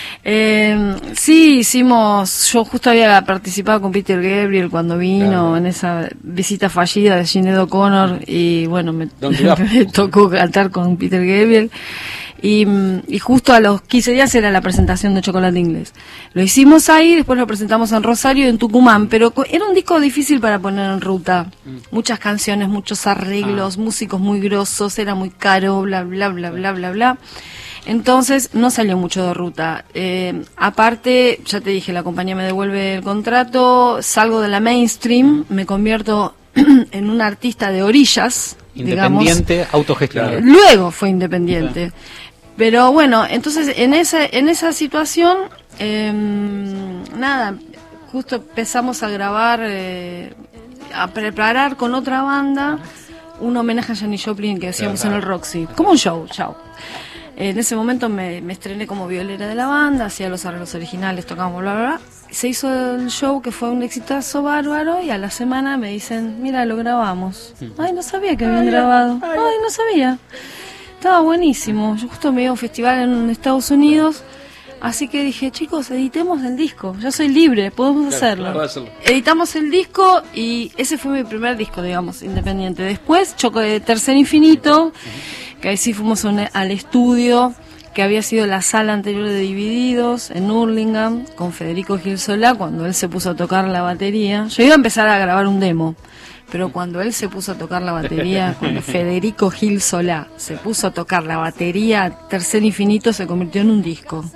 eh, sí hicimos, yo justo había participado con Peter Gabriel cuando vino, claro, en esa visita fallida de Sinéad O'Connor, y bueno, me, me tocó cantar con Peter Gabriel. Y, y justo a los quince días era la presentación de Chocolate Inglés. Lo hicimos ahí, después lo presentamos en Rosario y en Tucumán, pero era un disco difícil para poner en ruta. Muchas canciones, muchos arreglos, ah. músicos muy grosos, era muy caro, bla, bla, bla, bla, bla, bla. Entonces no salió mucho de ruta. Eh, aparte, ya te dije, la compañía me devuelve el contrato, salgo de la mainstream, me convierto en una artista de orillas. Independiente, digamos, autogestionado. Luego fue independiente. Claro. Pero bueno, entonces en esa en esa situación, eh, nada, justo empezamos a grabar, eh, a preparar con otra banda un homenaje a Janis Joplin que hacíamos claro. en el Roxy, como un show, chao. En ese momento me, me estrené como violera de la banda, hacía los arreglos originales, tocábamos bla bla bla. Se hizo el show que fue un exitazo bárbaro y a la semana me dicen, mira, lo grabamos. Ay, no sabía que habían grabado. Ay, no sabía. Estaba buenísimo. Yo justo me iba a un festival en Estados Unidos, así que dije, chicos, editemos el disco. Yo soy libre, podemos claro, hacerlo. Claro, hacerlo. Editamos el disco y ese fue mi primer disco, digamos, independiente. Después, Choco de Tercer Infinito, que ahí sí fuimos un, al estudio, que había sido la sala anterior de Divididos, en Hurlingham, con Federico Gil Solá, cuando él se puso a tocar la batería. Yo iba a empezar a grabar un demo, pero cuando él se puso a tocar la batería, cuando Federico Gil Solá se puso a tocar la batería, Tercer Infinito se convirtió en un disco.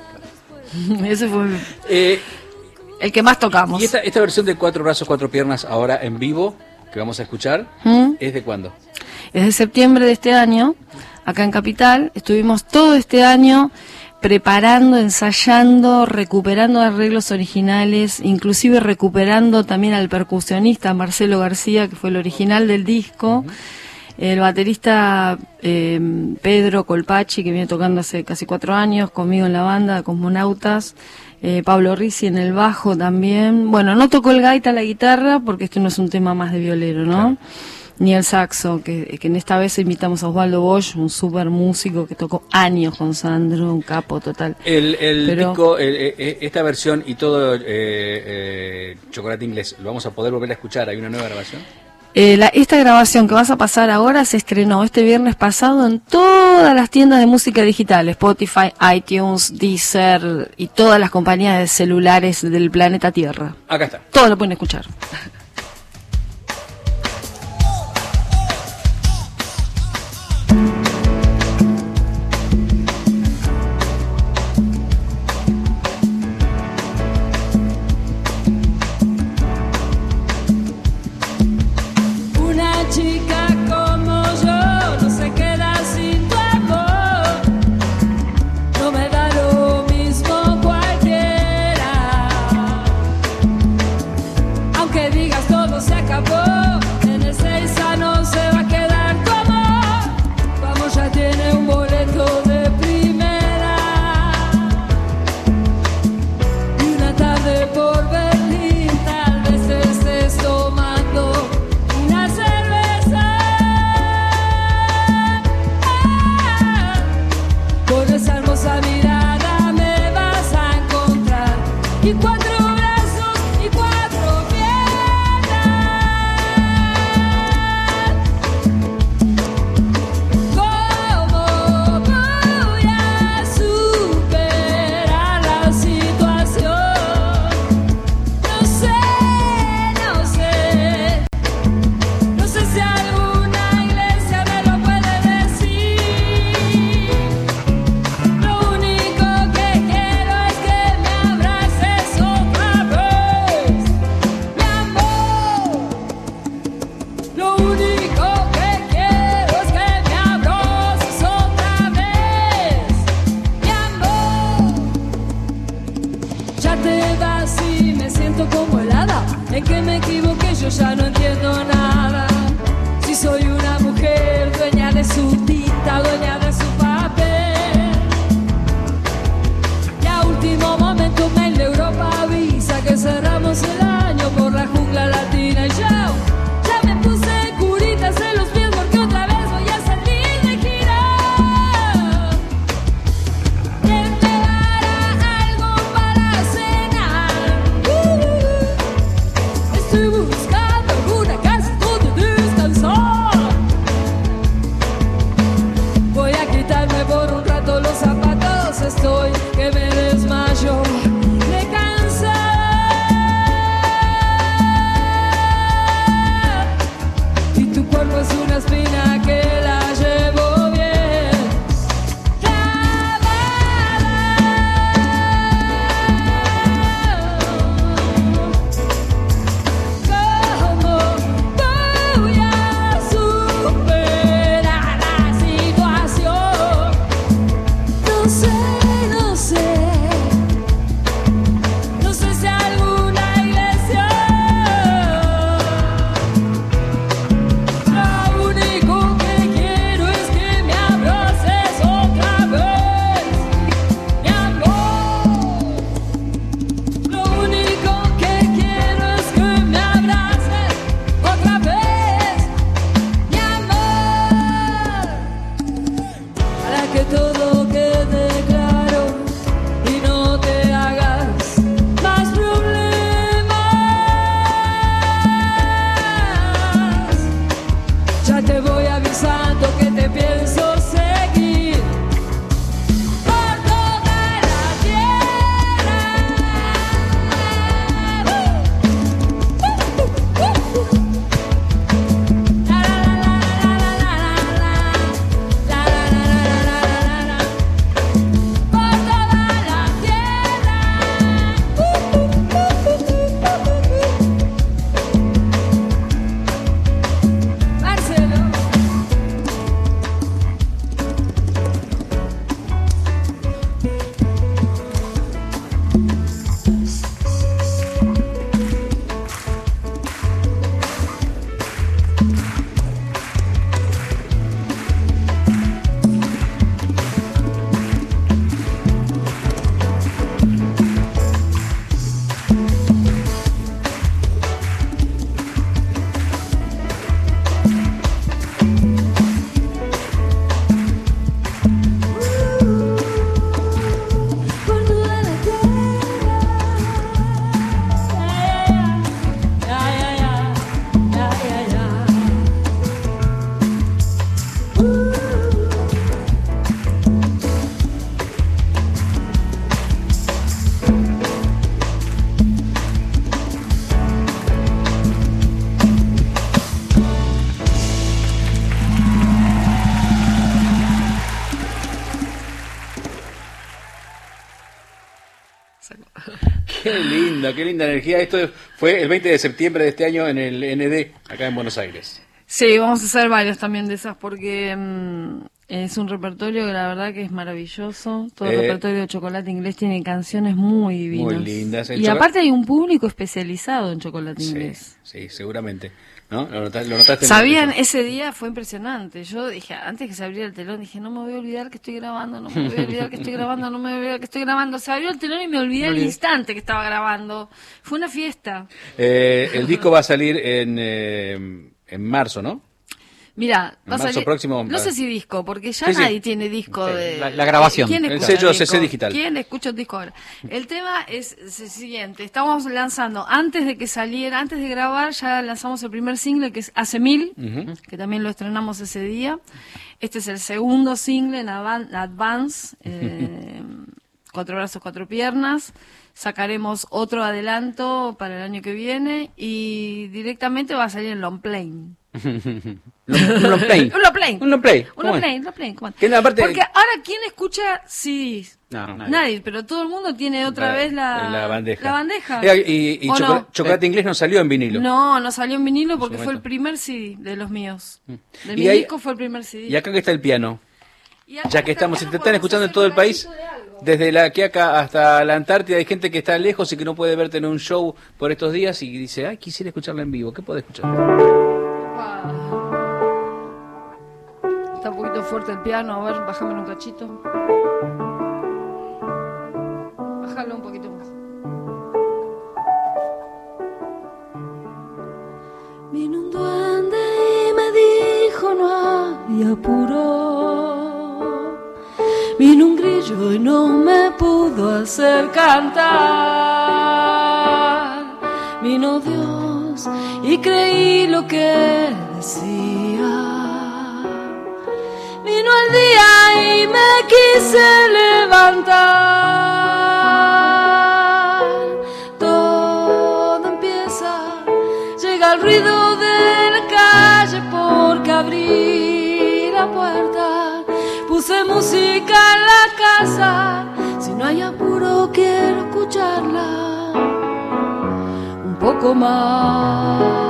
Ese fue eh, el que más tocamos. ¿Y esta, esta versión de Cuatro Brazos, Cuatro Piernas, ahora en vivo, que vamos a escuchar, ¿Mm? es de cuándo? Es de septiembre de este año. Acá en Capital, estuvimos todo este año preparando, ensayando, recuperando arreglos originales, inclusive recuperando también al percusionista Marcelo García, que fue el original del disco, uh-huh. el baterista eh, Pedro Colpachi, que viene tocando hace casi cuatro años conmigo en la banda, Cosmonautas, eh, Pablo Rizzi en el bajo también. Bueno, no tocó el gaita, la guitarra, porque este no es un tema más de violero, ¿no? Claro. Ni el saxo, que, que en esta vez invitamos a Osvaldo Bosch, un súper músico que tocó años con Sandro, un capo total. El, el Pero, disco, el, el, esta versión y todo eh, eh, Chocolate Inglés, ¿lo vamos a poder volver a escuchar? ¿Hay una nueva grabación? Eh, la, esta grabación que vas a pasar ahora se estrenó este viernes pasado en todas las tiendas de música digital, Spotify, iTunes, Deezer y todas las compañías de celulares del planeta Tierra. Acá está. Todos lo pueden escuchar. Por la jungla latina y ya, ya me puse curitas en los pies porque todo quede claro y no te hagas más problemas. Ya te voy avisando que te pienso seguir por toda la tierra. Uh, uh, uh, uh. La, la, la, la, la, la, la, la, la, la, la, la, la, la, la. Por toda la tierra. Uh, uh, uh, uh, uh, uh, uh. Marcelo. Por toda la tierra. Ya, ya, ya, ya, ya, ya. Uh. Qué linda, qué linda energía. Esto fue el veinte de septiembre de este año en el N D, acá en Buenos Aires. Sí, vamos a hacer varios también de esas porque mm, es un repertorio que la verdad que es maravilloso. Todo el Eh, repertorio de Chocolate Inglés tiene canciones muy divinas. Muy lindas. El Y choca- aparte hay un público especializado en Chocolate Sí, Inglés. sí, seguramente. ¿No? Lo notaste. Lo notaste en- Sabían, ese día fue impresionante. Yo dije, antes que se abriera el telón, dije, no me voy a olvidar que estoy grabando, no me voy a olvidar que estoy grabando, no me voy a olvidar que estoy grabando. Se abrió el telón y me olvidé Me al olvidé. instante que estaba grabando. Fue una fiesta. Eh, el disco va a salir en, eh, en marzo, ¿no? Mira, En va a marzo salir, próximo, no va- sé si disco, porque ya Sí, sí. nadie tiene disco de... La- la grabación. ¿Quién El escucha sello disco? C C digital. ¿Quién escucha un disco ahora? El tema es el siguiente, estamos lanzando, antes de que saliera, antes de grabar, ya lanzamos el primer single que es Hace Mil, Ujú. que también lo estrenamos ese día. Este es el segundo single en avan- Advance, eh, Cuatro Brazos, Cuatro Piernas. Sacaremos otro adelanto para el año que viene y directamente va a salir en long play. Un long play. Un long play. Un long play. Un ¿Cómo long es? play, un long play, ¿cómo es? Que aparte- Porque ahora, ¿quién escucha C Ds? No, nadie. Nadie, pero todo el mundo tiene otra La- vez la, la bandeja. la bandeja. Eh, y y ¿O chocolate, no? chocolate inglés no salió en vinilo. No, no salió en vinilo porque su fue el momento. primer C D de los míos. De Y mi ahí- disco fue el primer C D. Y acá que está el piano. Y acá Ya que está el estamos, piano, te están podemos escuchando en hacer todo el un país, pedacito de algo. desde la que acá hasta la Antártida hay gente que está lejos y que no puede verte en un show por estos días y dice, ay, quisiera escucharla en vivo. ¿Qué puede escuchar? Está un poquito fuerte el piano, a ver, bájamelo un cachito. Bájalo un poquito más. Vino un duende y me dijo no había apuro. Vino un grillo y no me pudo hacer cantar. Vino Dios y creí lo que decía. Vino el día y me quise levantar. Todo empieza, llega el ruido de la calle porque abrí la puerta. Puse música en la casa, si no hay apuro quiero escucharla un poco más.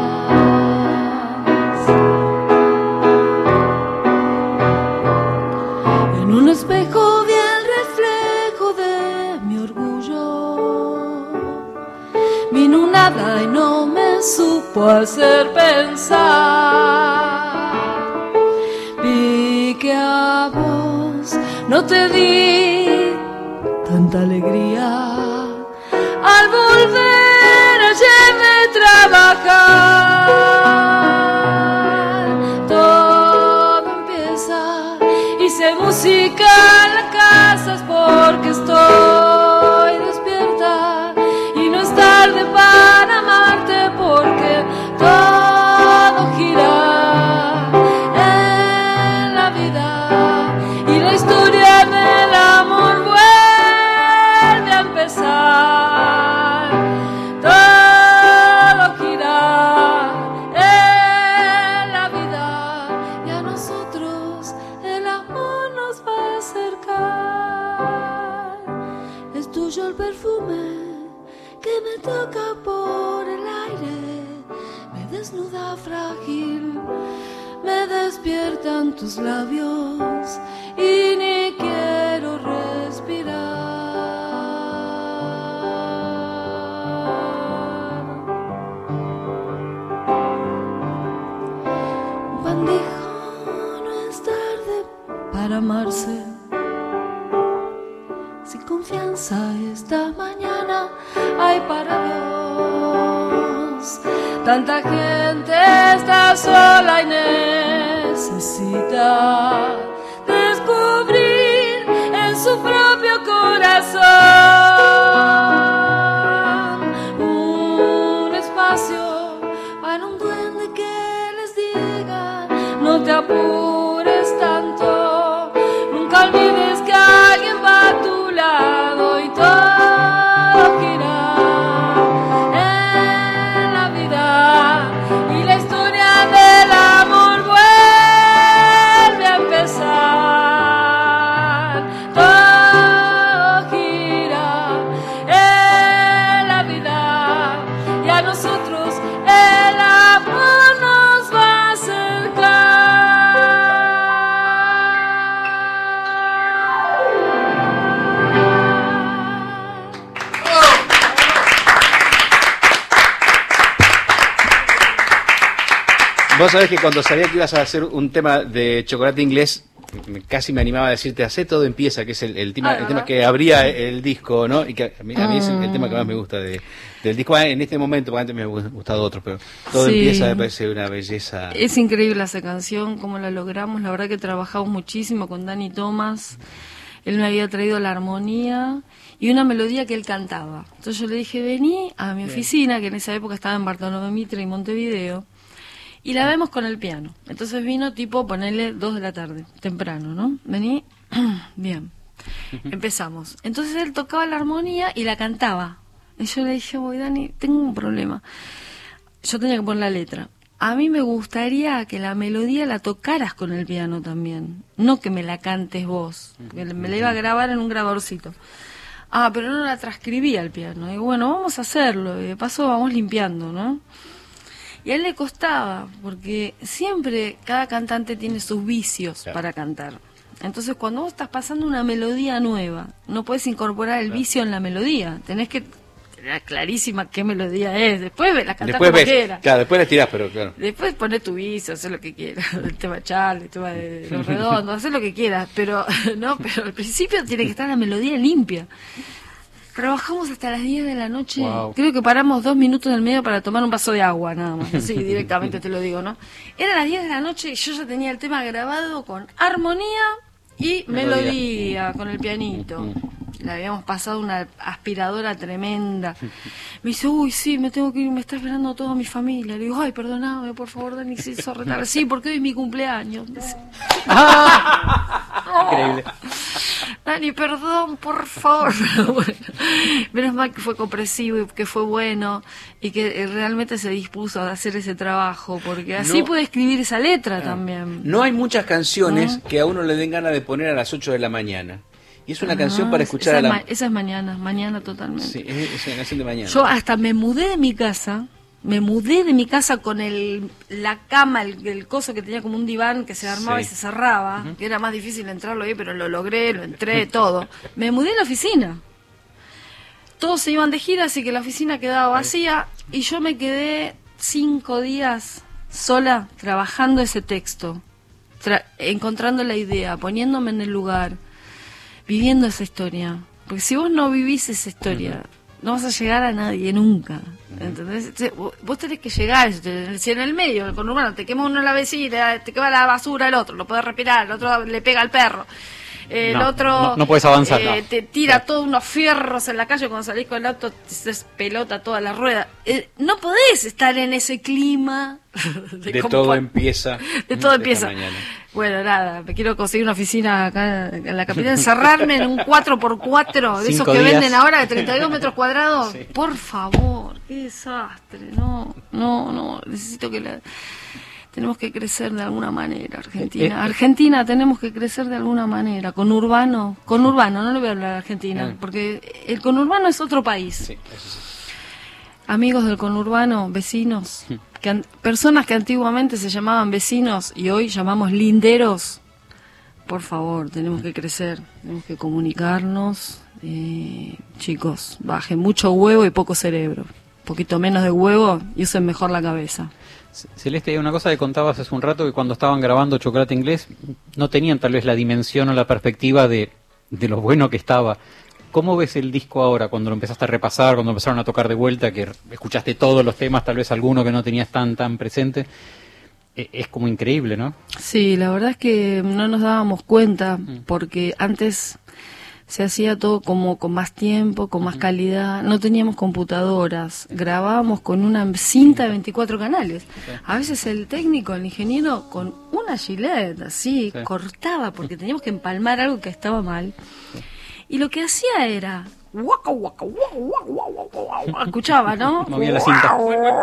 En un espejo vi el reflejo de mi orgullo. Vino un hada y no me supo hacer pensar. Vi que a vos no te di tanta alegría al volver ayer de trabajar. Todo empieza y se hay música en la casa es porque estoy despierta y no es tarde para amarte porque todo gira en la vida y la historia del amor vuelve a empezar. Todo gira en la vida y a nosotros el amor nos va a acercar. Es tuyo el perfume que me toca por el aire, me desnuda frágil, me despiertan tus labios y ni quiero respirar. Juan dijo, no es tarde para amarse. Sin confianza esta mañana hay para dos. Tanta gente está sola y necesita descubrir en su propio corazón un espacio para un duende que les diga no te apures tanto, nunca olvides que alguien va a tu lado y todo gira en la vida y la historia del amor vuelve a empezar. Todo gira en la vida y a nosotros el amor nos va a acercar. Vos sabés que cuando sabía que ibas a hacer un tema de Chocolate Inglés, me- casi me animaba a decirte, hacé todo empieza, que es el, el tema, Ah, el tema ¿verdad? que abría el disco, ¿no? Y que a mí, a mí es el, el tema que más me Mm. gusta de, del disco. Ah, en este momento, porque antes me ha gustado otro, pero todo Sí. empieza me parece una belleza. Es increíble esa canción, cómo la logramos. La verdad que trabajamos muchísimo con Dani Thomas. Él me había traído la armonía y una melodía que él cantaba. Entonces yo le dije, vení a mi Bien. oficina, que en esa época estaba en Bartolomé Mitre y Montevideo, y la vemos con el piano. Entonces vino tipo, ponerle dos de la tarde, temprano, ¿no? Vení, bien. Empezamos. Entonces él tocaba la armonía y la cantaba. Y yo le dije, voy Dani, tengo un problema. Yo tenía que poner la letra. A mí me gustaría que la melodía la tocaras con el piano también, no que me la cantes vos, que me la iba a grabar en un grabadorcito. Ah, pero no la transcribía al piano. Digo, bueno, vamos a hacerlo, y de paso vamos limpiando, ¿no? Y a él le costaba, porque siempre cada cantante tiene sus vicios para cantar. Entonces, cuando vos estás pasando una melodía nueva, no puedes incorporar el vicio en la melodía, tenés que tener clarísima qué melodía es, después la cantás Después como ves, quieras. claro, después la tirás, pero claro. Después poné tu vicio, hacer lo que quieras, el tema Charlie, el tema de los redondos, hacer lo que quieras, pero no, pero al principio tiene que estar la melodía limpia. Trabajamos hasta las diez de la noche, Wow. creo que paramos dos minutos en el medio para tomar un vaso de agua, nada más, así directamente te lo digo, ¿no? Era las diez de la noche y yo ya tenía el tema grabado con armonía y melodía, Melodía. con el pianito. Le habíamos pasado una aspiradora tremenda. Me dice, uy, sí, me tengo que ir, me está esperando toda mi familia. Le digo, ay, perdóname, por favor, Dani, si hizo retardo. Sí, porque hoy es mi cumpleaños. Dice, Increíble. Dani, perdón, por favor. Pero bueno, menos mal que fue compresivo y que fue bueno y que eh, realmente se dispuso a hacer ese trabajo, porque así No. pude escribir esa letra también. No hay muchas canciones ¿No? que a uno le den ganas de poner a las ocho de la mañana. Y es una Ah, canción para escuchar esa a la... es ma- esa es mañana, mañana totalmente. Sí, es, es una canción de mañana. Yo hasta me mudé de mi casa, me mudé de mi casa con el la cama, el, el coso que tenía como un diván que se armaba Sí. y se cerraba, que era más difícil entrarlo ahí, pero lo logré, lo entré, todo. Me mudé a la oficina. Todos se iban de gira, así que la oficina quedaba vacía y yo me quedé cinco días sola trabajando ese texto, tra- encontrando la idea, poniéndome en el lugar, viviendo esa historia. Porque si vos no vivís esa historia, no vas a llegar a nadie nunca. ¿Entendés? Te- vos vos tenés que llegar, si si en el medio, el conurbano, te quema uno en la vecina, te quema la basura el otro, no podés respirar, el otro le pega al perro. El No, otro no- no podés avanzar, eh, no. te tira todos unos fierros en la calle cuando salís con el auto, te haces pelota toda la rueda. Eh, no podés estar en ese clima de, De compa- todo empieza. de todo esta empieza. mañana. Bueno, nada, me quiero conseguir una oficina acá en la capital, encerrarme en un cuatro por cuatro de esos Cinco que días. venden ahora de treinta y dos metros cuadrados. Por favor, qué desastre. No, no, no, necesito que la... Tenemos que crecer de alguna manera, Argentina. Eh, eh. Argentina tenemos que crecer de alguna manera. Con urbano, con urbano, no le voy a hablar a Argentina, Mm. porque el conurbano es otro país. Sí, eso sí. Amigos del conurbano, vecinos, que an- personas que antiguamente se llamaban vecinos y hoy llamamos linderos, por favor, tenemos que crecer, tenemos que comunicarnos. Eh, chicos, bajen mucho huevo y poco cerebro. Un poquito menos de huevo y usen mejor la cabeza. Celeste, hay una cosa que contabas hace un rato, que cuando estaban grabando Chocolate Inglés no tenían tal vez la dimensión o la perspectiva de, de lo bueno que estaba. ¿Cómo ves el disco ahora, cuando lo empezaste a repasar, cuando empezaron a tocar de vuelta, que escuchaste todos los temas, tal vez alguno que no tenías tan tan presente? E- Es como increíble, ¿no? Sí, la verdad es que no nos dábamos cuenta, porque antes se hacía todo como con más tiempo, con más calidad, no teníamos computadoras, grabábamos con una cinta de veinticuatro canales. A veces el técnico, el ingeniero, con una gilet así, Sí. cortaba, porque teníamos que empalmar algo que estaba mal. Y lo que hacía era... guaca, guaca, guaca, guaca, guaca, guaca, escuchaba, ¿no? Movía la cinta.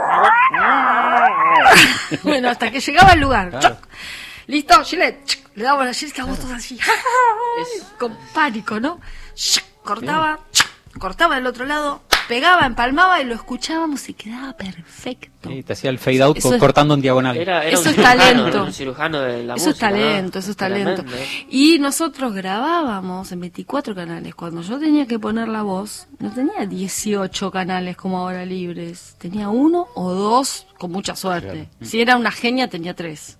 Bueno, hasta que llegaba al lugar. Claro. ¡Choc! Listo, Gillette. ¡Choc! Le daba la Gillette, la voz toda así. Con pánico, ¿no? ¡Choc! Cortaba, ¡choc! Cortaba del otro lado, pegaba, empalmaba y lo escuchábamos y quedaba perfecto. Sí, te hacía el fade out Eso es- cortando en diagonal. Era, era Eso un es cirujano, talento. era un cirujano de la Eso es música, ¿no? talento, eso es talento. Tremendo. Y nosotros grabábamos en veinticuatro canales. Cuando yo tenía que poner la voz, no tenía dieciocho canales como ahora libres. Tenía uno o dos con mucha suerte. Si era una genia, tenía tres.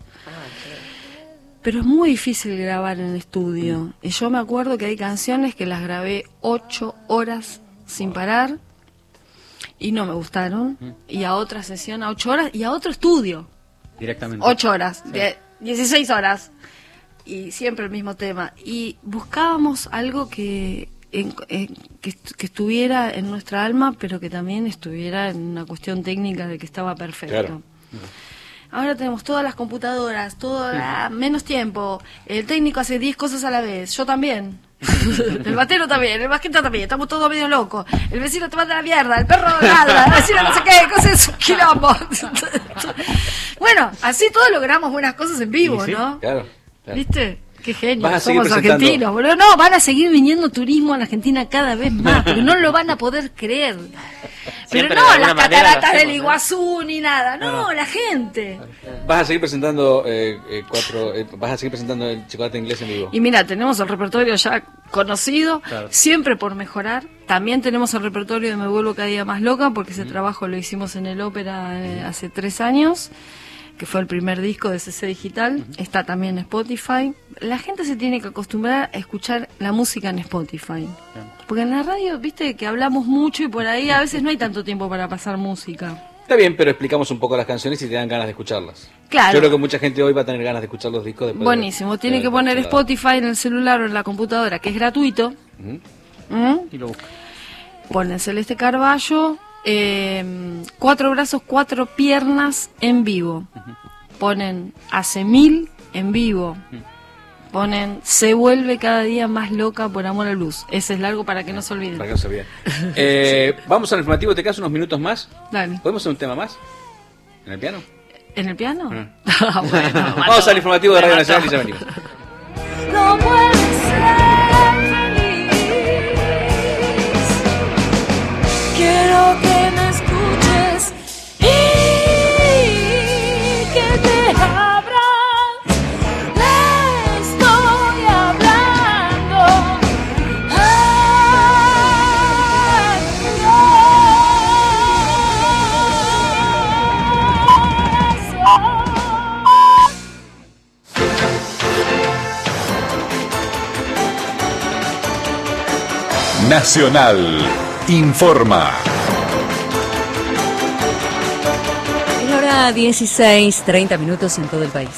Pero es muy difícil grabar en estudio. Y yo me acuerdo que hay canciones que las grabé ocho horas sin parar y no me gustaron. Y a otra sesión a ocho horas y a otro estudio. Directamente. Ocho horas, Sí. die- dieciséis horas. Y siempre el mismo tema. Y buscábamos algo que, en- en- que, est- que estuviera en nuestra alma, pero que también estuviera en una cuestión técnica de que estaba perfecto. Claro. Ahora tenemos todas las computadoras, todo ah, menos tiempo. El técnico hace diez cosas a la vez. Yo también. El batero también, el bajista también. Estamos todos medio locos. El vecino te manda la mierda, el perro ladra, el vecino no sé qué, cosas es un quilombo. Bueno, así todos logramos buenas cosas en vivo, Y sí, ¿no? Claro, claro. ¿Viste? Qué genio, Vas a seguir somos presentando- argentinos, boludo. No, van a seguir viniendo turismo a la Argentina cada vez más, porque no lo van a poder creer. Pero Siempre no de alguna las manera lo cataratas del hacemos, ¿no? Iguazú ni nada, no, la gente. Vas a seguir presentando eh, eh, cuatro, eh, vas a seguir presentando el Chocolate Inglés en vivo. Y mira, tenemos el repertorio ya conocido, Claro. siempre por mejorar. También tenemos el repertorio de Me Vuelvo Cada Día Más Loca, porque ese trabajo lo hicimos en el ópera eh, hace tres años, que fue el primer disco de C C Digital. Está también en Spotify. La gente se tiene que acostumbrar a escuchar la música en Spotify. Porque en la radio, viste, que hablamos mucho y por ahí a veces no hay tanto tiempo para pasar música. Está bien, pero explicamos un poco las canciones y te dan ganas de escucharlas. Claro. Yo creo que mucha gente hoy va a tener ganas de escuchar los discos después de- Buenísimo, tiene de que haber poner escuchado. Spotify en el celular o en la computadora, que es gratuito. Ujú. ¿Mm? Y lo busca. Ponen Celeste Carballo, eh, cuatro brazos, cuatro piernas en vivo. Ponen Hace Mil en vivo. Ponen Se Vuelve Cada Día Más Loca por Amor a Luz. Ese es largo para que no se olviden. Para que no se olviden. Eh, vamos al informativo, te quedas unos minutos más. Dale. ¿Podemos hacer un tema más? ¿En el piano? ¿En el piano? Mm. Ah, bueno, Vamos al informativo de me Radio mató. Nacional y ya venimos. No puedes ser feliz. Quiero que me escuches y que te abras. Le estoy hablando. Adiós. Nacional, informa. Es la hora dieciséis, treinta minutos en todo el país.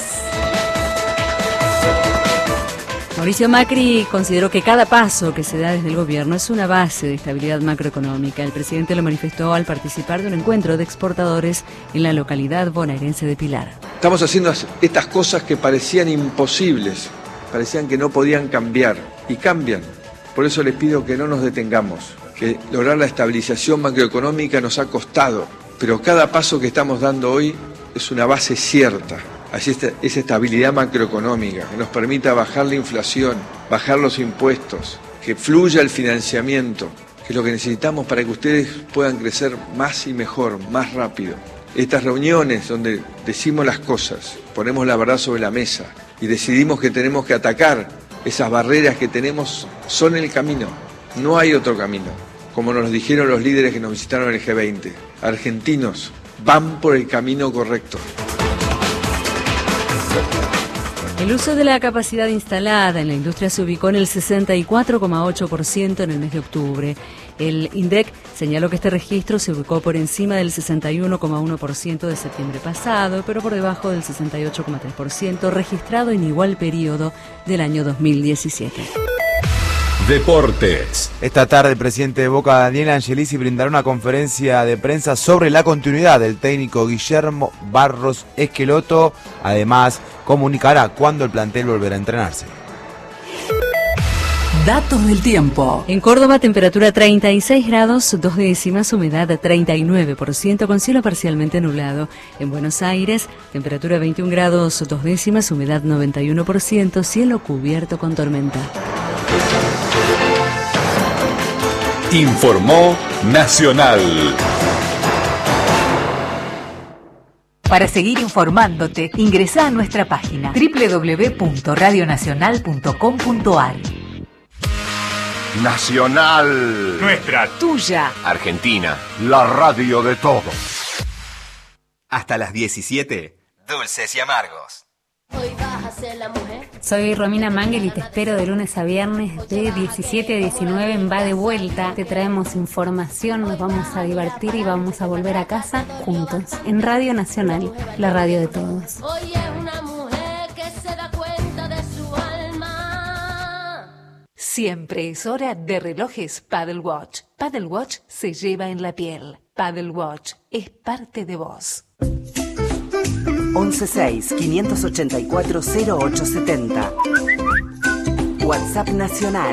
Mauricio Macri consideró que cada paso que se da desde el gobierno es una base de estabilidad macroeconómica. El presidente lo manifestó al participar de un encuentro de exportadores en la localidad bonaerense de Pilar. Estamos haciendo estas cosas que parecían imposibles, parecían que no podían cambiar, y cambian. Por eso les pido que no nos detengamos, que lograr la estabilización macroeconómica nos ha costado, pero cada paso que estamos dando hoy es una base cierta. Así esta, esa estabilidad macroeconómica que nos permita bajar la inflación, bajar los impuestos, que fluya el financiamiento, que es lo que necesitamos para que ustedes puedan crecer más y mejor, más rápido. Estas reuniones donde decimos las cosas, ponemos la verdad sobre la mesa y decidimos que tenemos que atacar esas barreras que tenemos, son el camino. No hay otro camino. Como nos dijeron los líderes que nos visitaron en el G veinte, argentinos van por el camino correcto. El uso de la capacidad instalada en la industria se ubicó en el sesenta y cuatro coma ocho por ciento en el mes de octubre. El INDEC señaló que este registro se ubicó por encima del sesenta y uno coma uno por ciento de septiembre pasado, pero por debajo del sesenta y ocho coma tres por ciento registrado en igual periodo del año dos mil diecisiete. Deportes. Esta tarde el presidente de Boca, Daniel Angelici, brindará una conferencia de prensa sobre la continuidad del técnico Guillermo Barros Esqueloto. Además, comunicará cuándo el plantel volverá a entrenarse. Datos del tiempo. En Córdoba, temperatura treinta y seis grados, dos décimas, humedad treinta y nueve por ciento, con cielo parcialmente nublado. En Buenos Aires, temperatura veintiún grados, dos décimas, humedad noventa y uno por ciento, cielo cubierto con tormenta. Informó Nacional. Para seguir informándote, ingresa a nuestra página doble u doble u doble u punto radio nacional punto com punto a r. Nacional. Nuestra. Tuya. Argentina. La radio de todos. Hasta las diecisiete, Dulces y Amargos. Hoy vas a ser la mujer. Soy Romina Mangel y te espero de lunes a viernes de diecisiete a diecinueve en Va de Vuelta. Te traemos información, nos vamos a divertir y vamos a volver a casa juntos. En Radio Nacional, la radio de todos. Hoy es una mujer que se da cuenta de su alma. Siempre es hora de relojes Paddle Watch. Paddle Watch se lleva en la piel. Paddle Watch es parte de vos. once seis, quinientos ochenta y cuatro, cero ocho setenta. WhatsApp Nacional.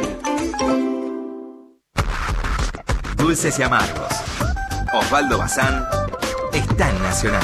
Dulces y Amargos. Osvaldo Bazán está en Nacional.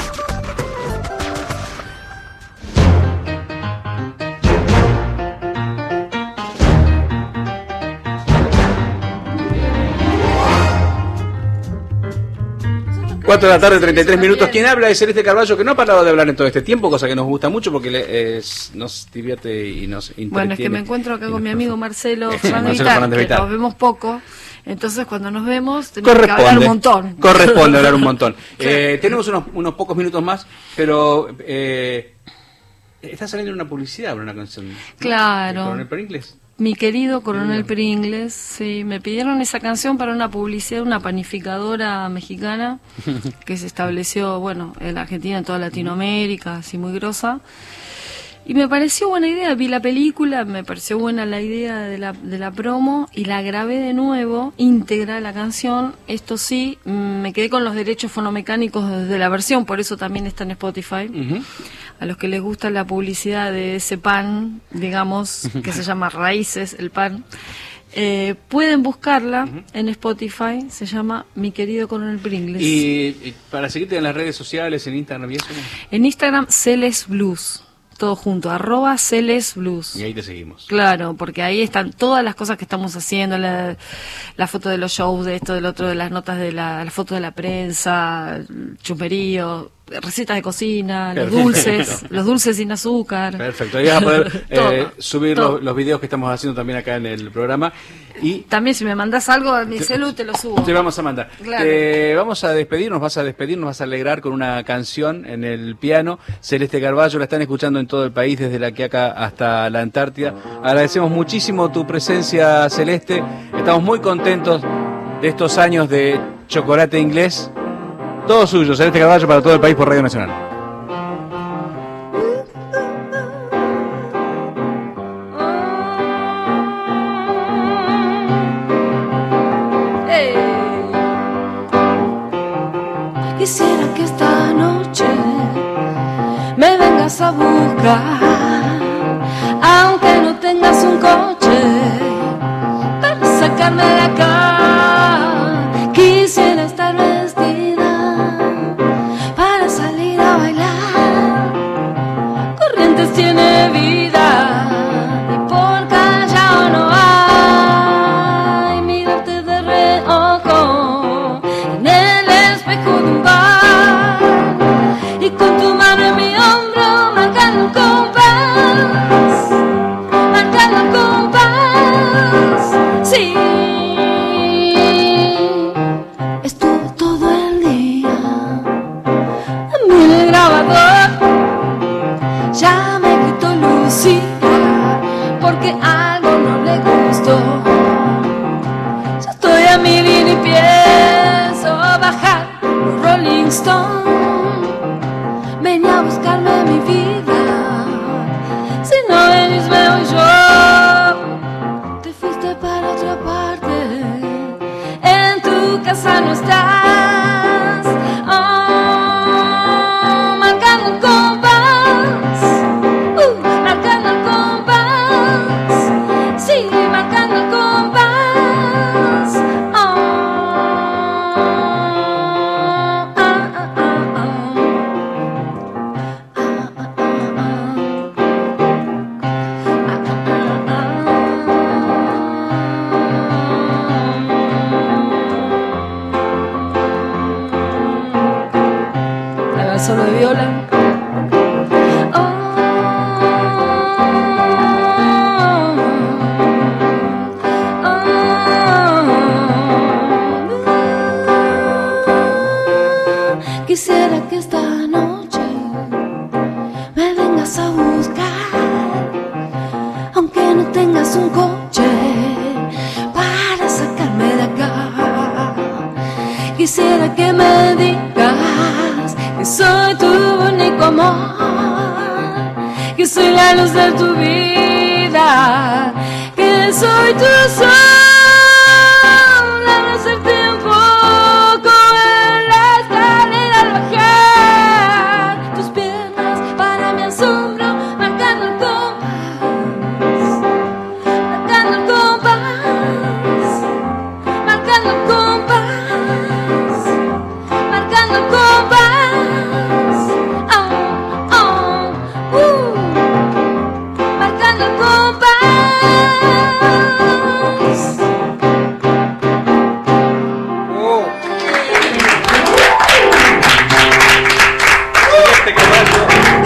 cuatro de la tarde, treinta y tres minutos. Quien habla es Celeste Carballo, que no ha parado de hablar en todo este tiempo, cosa que nos gusta mucho porque le, es, nos divierte y nos entretiene. Bueno, es que me encuentro acá con mi amigo Marcelo Sí, Fernández Marcelo Vital, Fernández que Vital. nos vemos poco. Entonces, cuando nos vemos, tenemos que hablar un montón. Corresponde hablar un montón. Eh, tenemos unos, unos pocos minutos más, pero eh, está saliendo una publicidad para una canción. ¿no? Claro. ¿De Coronel Pringles? Mi querido Coronel Pringles, sí, me pidieron esa canción para una publicidad de una panificadora mexicana que se estableció, bueno, en la Argentina, en toda Latinoamérica, así muy grosa. Y me pareció buena idea, vi la película, me pareció buena la idea de la, de la promo y la grabé de nuevo, íntegra la canción. Esto sí, me quedé con los derechos fonomecánicos desde la versión, por eso también está en Spotify. Uh-huh. A los que les gusta la publicidad de ese pan, digamos, que se llama Raíces, el pan, eh, pueden buscarla uh-huh. en Spotify, se llama Mi Querido Coronel Pringles. Y, y para seguirte en las redes sociales, en Instagram y eso, ¿no? En Instagram, Celes Blues. Todo junto, arroba Celes Blues. Y ahí te seguimos. Claro, porque ahí están todas las cosas que estamos haciendo, la, la foto de los shows, de esto, del otro, de las notas de la, la foto de la prensa, chumerío, recetas de cocina, los Perfecto. dulces, los dulces sin azúcar. Perfecto, ahí vas a poder Todo, eh, subir todo. los, los videos que estamos haciendo también acá en el programa. Y también si me mandás algo a mi celu te lo subo. te vamos a mandar. Claro. Te vamos a despedirnos, vas a despedir, nos vas a alegrar con una canción en el piano. Celeste Carballo, la están escuchando en todo el país, desde la Quiaca hasta la Antártida. Agradecemos muchísimo tu presencia, Celeste. Estamos muy contentos de estos años de chocolate inglés. Todo suyo, Celeste Carballo, para todo el país por Radio Nacional. Quisiera que esta noche me vengas a buscar, aunque no tengas un coche para sacarme de acá. Quisiera estar vestida para salir a bailar. Corrientes tiene vida y por callao no hay. Mirarte de reojo en el espejo de un bar y con tu mano en mi hombro marcando un compás, marcando un compás. Sí, estuve todo el día en mi grabador, ya me quitó Lucía porque algo no le gustó. Ya estoy a mi vino y pienso bajar los Rolling Stone. Venía a buscarme mi vida, si no venís me voy yo. Te fuiste para otra parte, en tu casa no estás. Oh, marcando un compás, uh, marcando el compás, sí, marcando el compás. Oh, ah, ah, ah, ah. Ahí va el solo de viola. Quisiera que esta noche me vengas a buscar, aunque no tengas un coche para sacarme de acá. Quisiera que me digas que soy tu único amor, que soy la luz de tu vida, que soy tu sol. Abrazarte un poco en la escalera al bajar, tus piernas para mi asombro, marcando el compás, marcando el compás, marcando el compás, marcando el compás. Oh, oh, uh, marcando el compás. Celeste Carballo,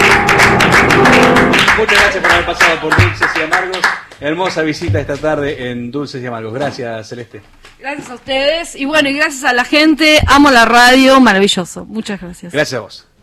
muchas gracias por haber pasado por Dulces y Amargos. Hermosa visita esta tarde en Dulces y Amargos. Gracias, Celeste. Gracias a ustedes y bueno, y gracias a la gente. Amo la radio, maravilloso. Muchas gracias. Gracias a vos.